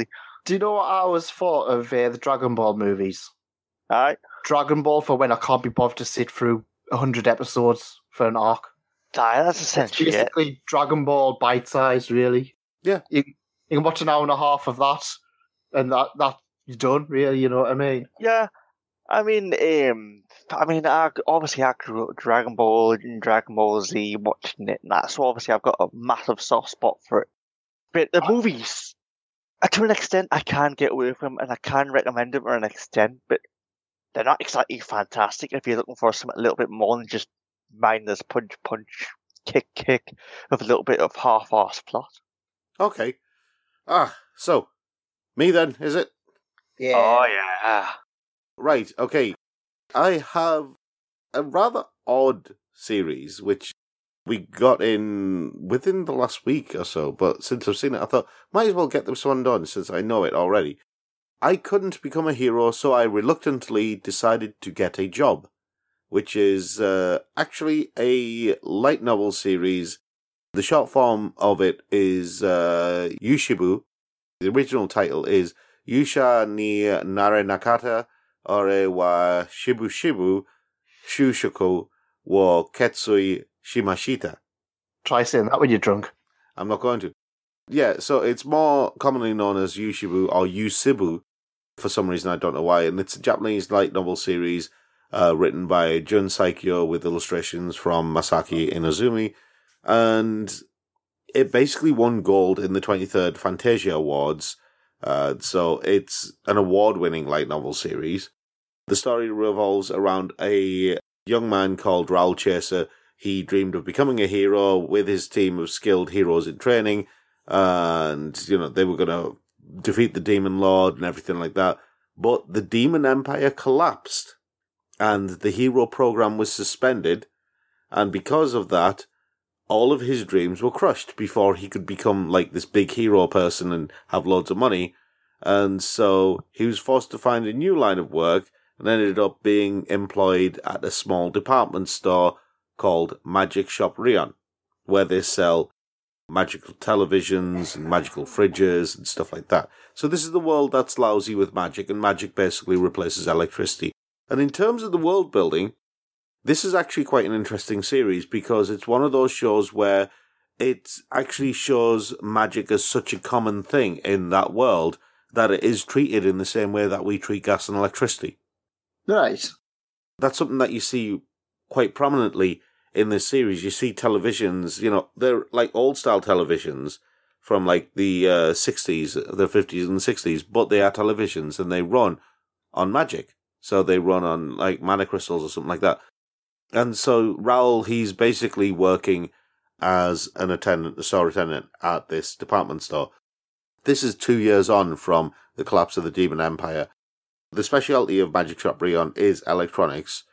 Do you know what I always thought of uh, the Dragon Ball movies? Aye. Dragon Ball for when I can't be bothered to sit through one hundred episodes for an arc. Aye, that's It's essentially it. basically Dragon Ball bite-sized, really. Yeah. You, you can watch an hour and a half of that, and that, that you're done, really, you know what I mean? Yeah. I mean, um, I mean, I, obviously I grew up with Dragon Ball and Dragon Ball Z, watching it and that, so obviously I've got a massive soft spot for it. But the movies, uh, to an extent, I can get away with them, and I can recommend them to an extent, but they're not exactly fantastic if you're looking for something a little bit more than just mindless punch, punch, kick, kick, with a little bit of half-assed plot. Okay. Ah, so, me then, is it? Yeah. Oh, yeah. Right, okay. I have a rather odd series, which we got in within the last week or so, but since I've seen it, I thought, might as well get this one done since I know it already. I couldn't become a hero, so I reluctantly decided to get a job, which is uh, actually a light novel series. The short form of it is uh, Yushibu. The original title is Yusha ni Narenakata Ore wa Shibu Shibu Shushoku wo Ketsui Shimashita. Try saying that when you're drunk. I'm not going to. Yeah, so it's more commonly known as Yushibu or Yusibu for some reason, I don't know why. And it's a Japanese light novel series uh, written by Jun Saikyo with illustrations from Masaki Inazumi. And it basically won gold in the twenty-third Fantasia Awards. Uh, so it's an award-winning light novel series. The story revolves around a young man called Raoul Chaser. He dreamed of becoming a hero with his team of skilled heroes in training. And, you know, they were going to defeat the Demon Lord and everything like that. But the Demon Empire collapsed. And the hero program was suspended. And because of that, all of his dreams were crushed before he could become like this big hero person and have loads of money. And so he was forced to find a new line of work and ended up being employed at a small department store called Magic Shop Rion, where they sell magical televisions and magical fridges and stuff like that. So this is the world that's lousy with magic, and magic basically replaces electricity. And in terms of the world building, this is actually quite an interesting series because it's one of those shows where it actually shows magic as such a common thing in that world that it is treated in the same way that we treat gas and electricity. Right. That's something that you see quite prominently in this series. You see televisions, you know, they're like old-style televisions from like the uh, sixties, the fifties and sixties, but they are televisions and they run on magic. So they run on like mana crystals or something like that. And so Raoul, he's basically working as an attendant, a store attendant at this department store. This is two years on from the collapse of the Demon Empire. The specialty of Magic Shop Rion is electronics,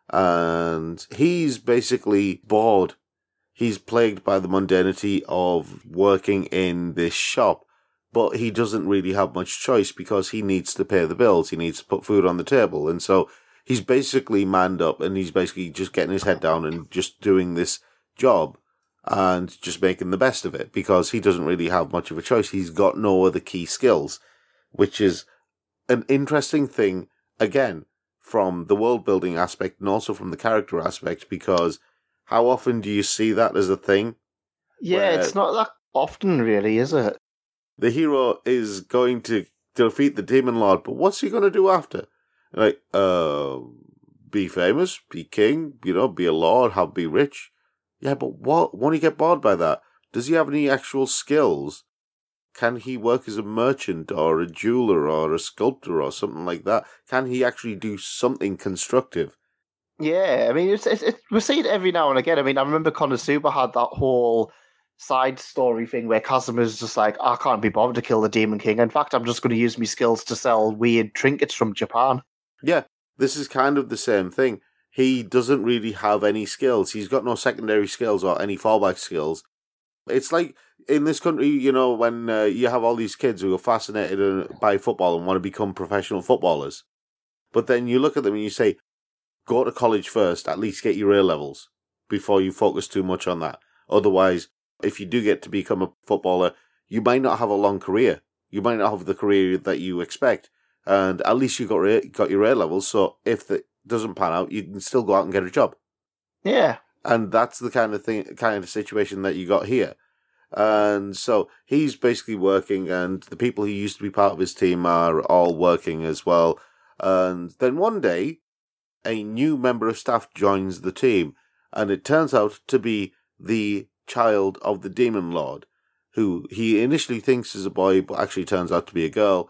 and he's basically bored. He's plagued by the mundanity of working in this shop, but he doesn't really have much choice because he needs to pay the bills. He needs to put food on the table, and so he's basically manned up, and he's basically just getting his head down and just doing this job and just making the best of it because he doesn't really have much of a choice. He's got no other key skills, which is an interesting thing, again, from the world-building aspect and also from the character aspect, because how often do you see that as a thing? Yeah, it's not that often, really, is it? The hero is going to defeat the Demon Lord, but what's he going to do after? Like, uh, be famous, be king, you know, be a lord, have be rich. Yeah, but what? Won't he get bored by that? Does he have any actual skills? Can he work as a merchant or a jeweler or a sculptor or something like that? Can he actually do something constructive? Yeah, I mean, it's, it's, it's, we see it every now and again. I mean, I remember Konosuba had that whole side story thing where Kazuma's just like, I can't be bothered to kill the Demon King. In fact, I'm just going to use my skills to sell weird trinkets from Japan. Yeah, this is kind of the same thing. He doesn't really have any skills. He's got no secondary skills or any fallback skills. It's like in this country, you know, when uh, you have all these kids who are fascinated by football and want to become professional footballers. But then you look at them and you say, go to college first, at least get your A levels before you focus too much on that. Otherwise, if you do get to become a footballer, you might not have a long career you might not have the career that you expect. And at least you got got your A levels, so if it doesn't pan out, you can still go out and get a job. Yeah. And that's the kind of thing, kind of situation that you got here. And so he's basically working, and the people who used to be part of his team are all working as well. And then one day, a new member of staff joins the team, and it turns out to be the child of the Demon Lord, who he initially thinks is a boy, but actually turns out to be a girl.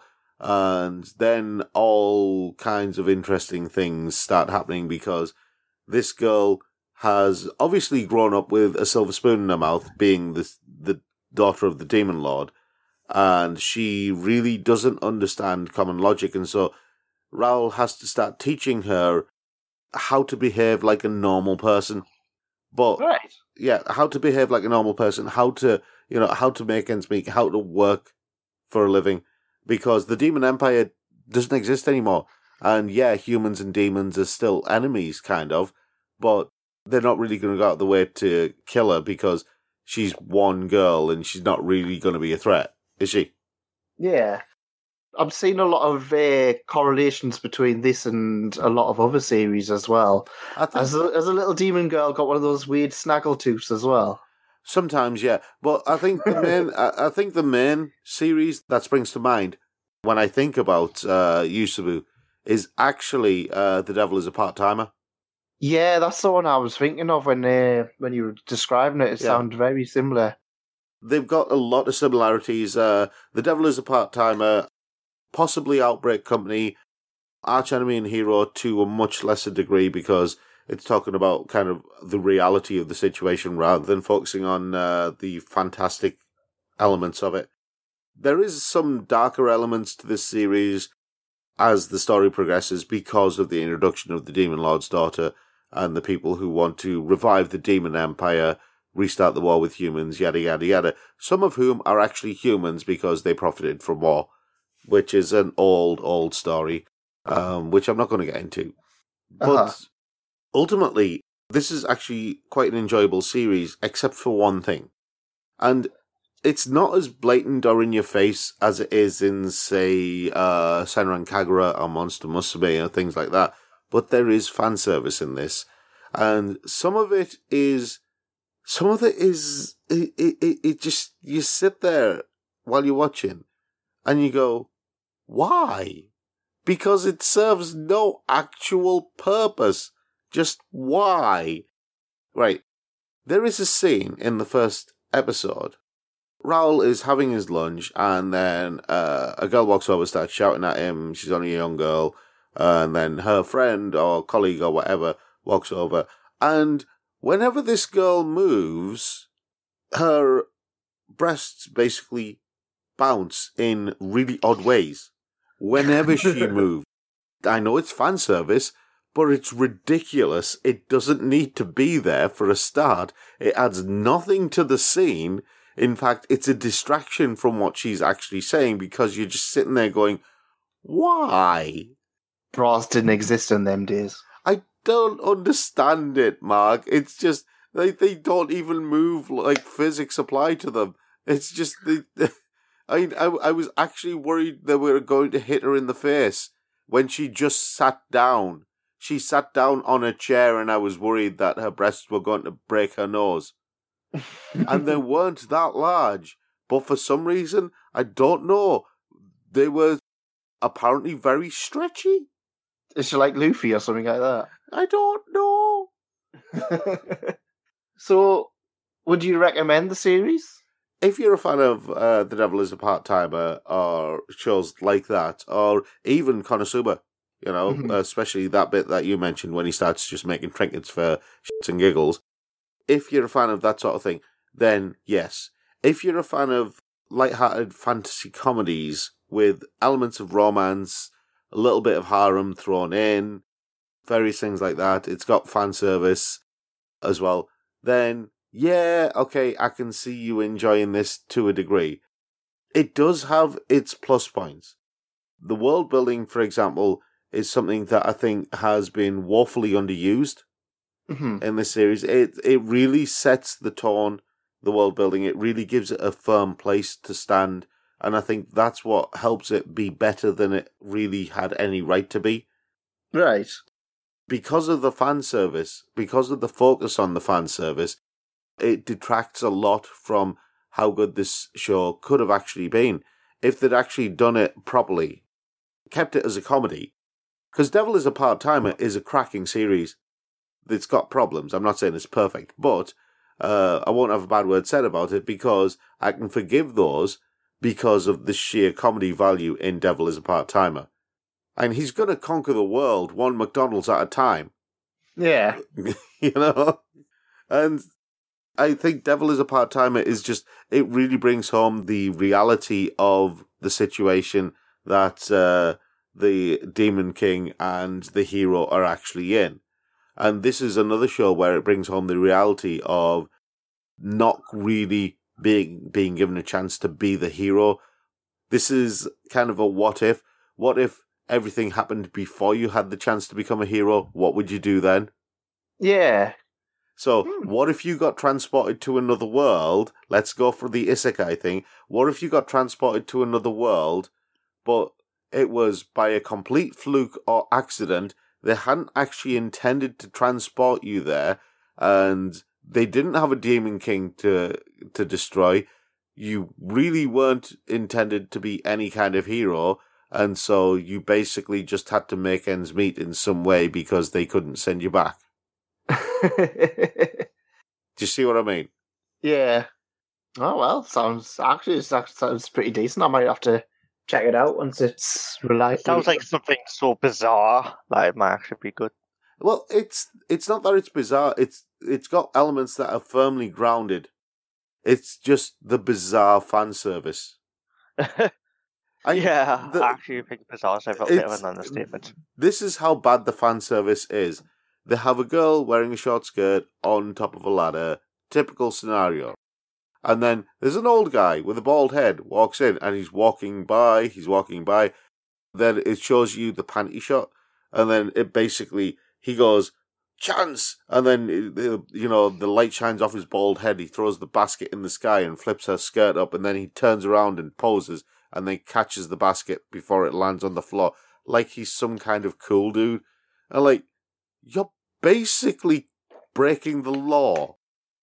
And then all kinds of interesting things start happening because this girl has obviously grown up with a silver spoon in her mouth, being the, the daughter of the Demon Lord, and she really doesn't understand common logic, and so Raoul has to start teaching her how to behave like a normal person. But, Right. yeah, how to behave like a normal person, how to, you know, how to make ends meet, how to work for a living. Because the Demon Empire doesn't exist anymore. And yeah, humans and demons are still enemies, kind of. But they're not really going to go out of the way to kill her because she's one girl and she's not really going to be a threat, is she? Yeah. I'm seeing a lot of uh, correlations between this and a lot of other series as well. I think As a, as a little demon girl got one of those weird snaggletooths as well. sometimes, yeah. But I think the main, I, I think the main series that springs to mind when I think about uh, Yusubu is actually uh, The Devil is a Part-Timer. Yeah, that's the one I was thinking of when uh, when you were describing it. It Yeah. sounded very similar. They've got a lot of similarities. Uh, the Devil is a Part-Timer, possibly Outbreak Company, Arch Enemy and Hero to a much lesser degree because it's talking about kind of the reality of the situation rather than focusing on uh, the fantastic elements of it. There is some darker elements to this series as the story progresses because of the introduction of the Demon Lord's daughter and the people who want to revive the Demon Empire, restart the war with humans, yada, yada, yada. Some of whom are actually humans because they profited from war, which is an old, old story, um, which I'm not going to get into. But Uh-huh. ultimately, this is actually quite an enjoyable series, except for one thing. And it's not as blatant or in your face as it is in, say, uh, Senran Kagura or Monster Musume or things like that. But there is fan service in this. And some of it is, some of it is, it, it, it, it just, you sit there while you're watching and you go, why? Because it serves no actual purpose. Just why? Right. There is a scene in the first episode. Raoul is having his lunch, and then uh, a girl walks over, starts shouting at him. She's only a young girl. And then her friend or colleague or whatever walks over. And whenever this girl moves, her breasts basically bounce in really odd ways. Whenever she moves. I know it's fan service, but it's ridiculous. It doesn't need to be there for a start. It adds nothing to the scene. In fact, it's a distraction from what she's actually saying because you're just sitting there going, why? Bras didn't exist in them days. I don't understand it, Mark. It's just, they, they don't even move like physics apply to them. It's just, they, they, I, I, I was actually worried they were going to hit her in the face when she just sat down. She sat down on a chair and I was worried that her breasts were going to break her nose. And they weren't that large. But for some reason, I don't know, they were apparently very stretchy. Is she like Luffy or something like that? I don't know. So, would you recommend the series? If you're a fan of uh, The Devil is a Part-Timer or shows like that, or even Konosuba, you know, Mhm. especially that bit that you mentioned when he starts just making trinkets for shits and giggles. If you're a fan of that sort of thing, then yes. If you're a fan of light-hearted fantasy comedies with elements of romance, a little bit of harem thrown in, various things like that, it's got fan service as well, then yeah, okay, I can see you enjoying this to a degree. It does have its plus points. The world building, for example, is something that I think has been woefully underused Mhm. in this series. It it really sets the tone, the world building. It really gives it a firm place to stand And I think that's what helps it be better than it really had any right to be. Right. Because of the fan service, because of the focus on the fan service, it detracts a lot from how good this show could have actually been. If they'd actually done it properly, kept it as a comedy. Because Devil is a Part-Timer is a cracking series. It's got problems. I'm not saying it's perfect, but uh, I won't have a bad word said about it because I can forgive those because of the sheer comedy value in Devil is a Part-Timer. And he's going to conquer the world one McDonald's at a time. Yeah. You know? And I think Devil is a Part-Timer is just, it really brings home the reality of the situation that uh, the Demon King and the hero are actually in. And this is another show where it brings home the reality of not really being being given a chance to be the hero. This is kind of a what if. What if everything happened before you had the chance to become a hero? What would you do then? Yeah. So, Hmm. what if you got transported to another world? Let's go for the isekai thing. What if you got transported to another world, but it was by a complete fluke or accident? They hadn't actually intended to transport you there, and they didn't have a Demon King to to destroy. You really weren't intended to be any kind of hero, and so you basically just had to make ends meet in some way because they couldn't send you back. Do you see what I mean? Yeah. Oh well, sounds actually it sounds pretty decent. I might have to check it out once it's released. Sounds like something so bizarre that it might actually be good. Well, it's it's not that it's bizarre. It's it's got elements that are firmly grounded. It's just the bizarre fan service. I, yeah, the, actually, I think bizarre is a bit of an understatement. This is how bad the fan service is. They have a girl wearing a short skirt on top of a ladder. Typical scenario. And then there's an old guy with a bald head walks in and he's walking by, he's walking by. Then it shows you the panty shot. And then it basically, he goes, chance! And then, you know, the light shines off his bald head. He throws the basket in the sky and flips her skirt up. And then he turns around and poses and then catches the basket before it lands on the floor. Like he's some kind of cool dude. And like, you're basically breaking the law.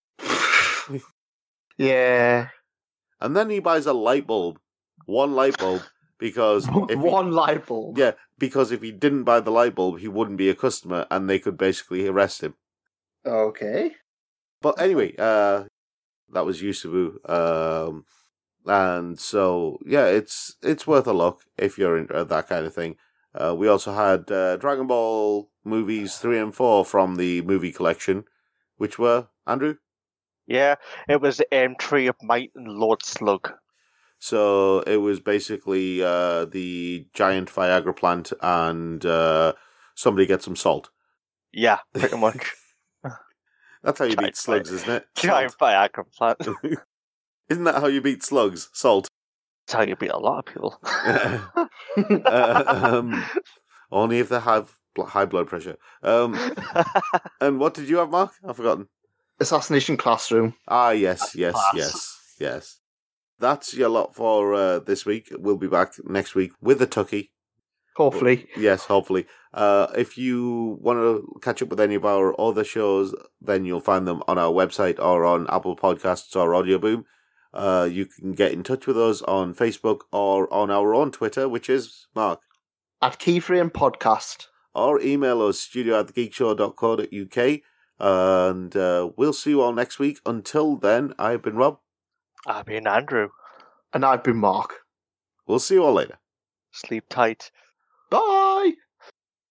Yeah. And then he buys a light bulb. One light bulb. Because if one he, light bulb. Yeah, because if he didn't buy the light bulb, he wouldn't be a customer and they could basically arrest him. Okay. But anyway, uh, that was Yusubu. Um, and so, yeah, it's it's worth a look if you're into that kind of thing. Uh, we also had uh, Dragon Ball movies three and four from the movie collection, which were, Andrew? Yeah, it was um, Tree of Might and Lord Slug. So it was basically uh, the giant Viagra plant and uh, somebody gets some salt. Yeah, pretty much. That's how you Giant beat slugs, Vi- isn't it? Giant Viagra plant. Isn't that how you beat slugs? Salt. That's how you beat a lot of people. uh, um, only if they have bl- high blood pressure. Um, and what did you have, Mark? I've forgotten. Assassination Classroom. Ah, yes, yes, Class. yes, yes. That's your lot for uh, this week. We'll be back next week with a Tucky. Hopefully. Yes, hopefully. Uh, if you want to catch up with any of our other shows, then you'll find them on our website or on Apple Podcasts or Audio Boom. Uh, you can get in touch with us on Facebook or on our own Twitter, which is, Mark? At Keyframe Podcast. Or email us, studio at thegeekshow dot co dot uk. And uh, we'll see you all next week. Until then, I've been Rob. I've been Andrew. And I've been Mark. We'll see you all later. Sleep tight. Bye!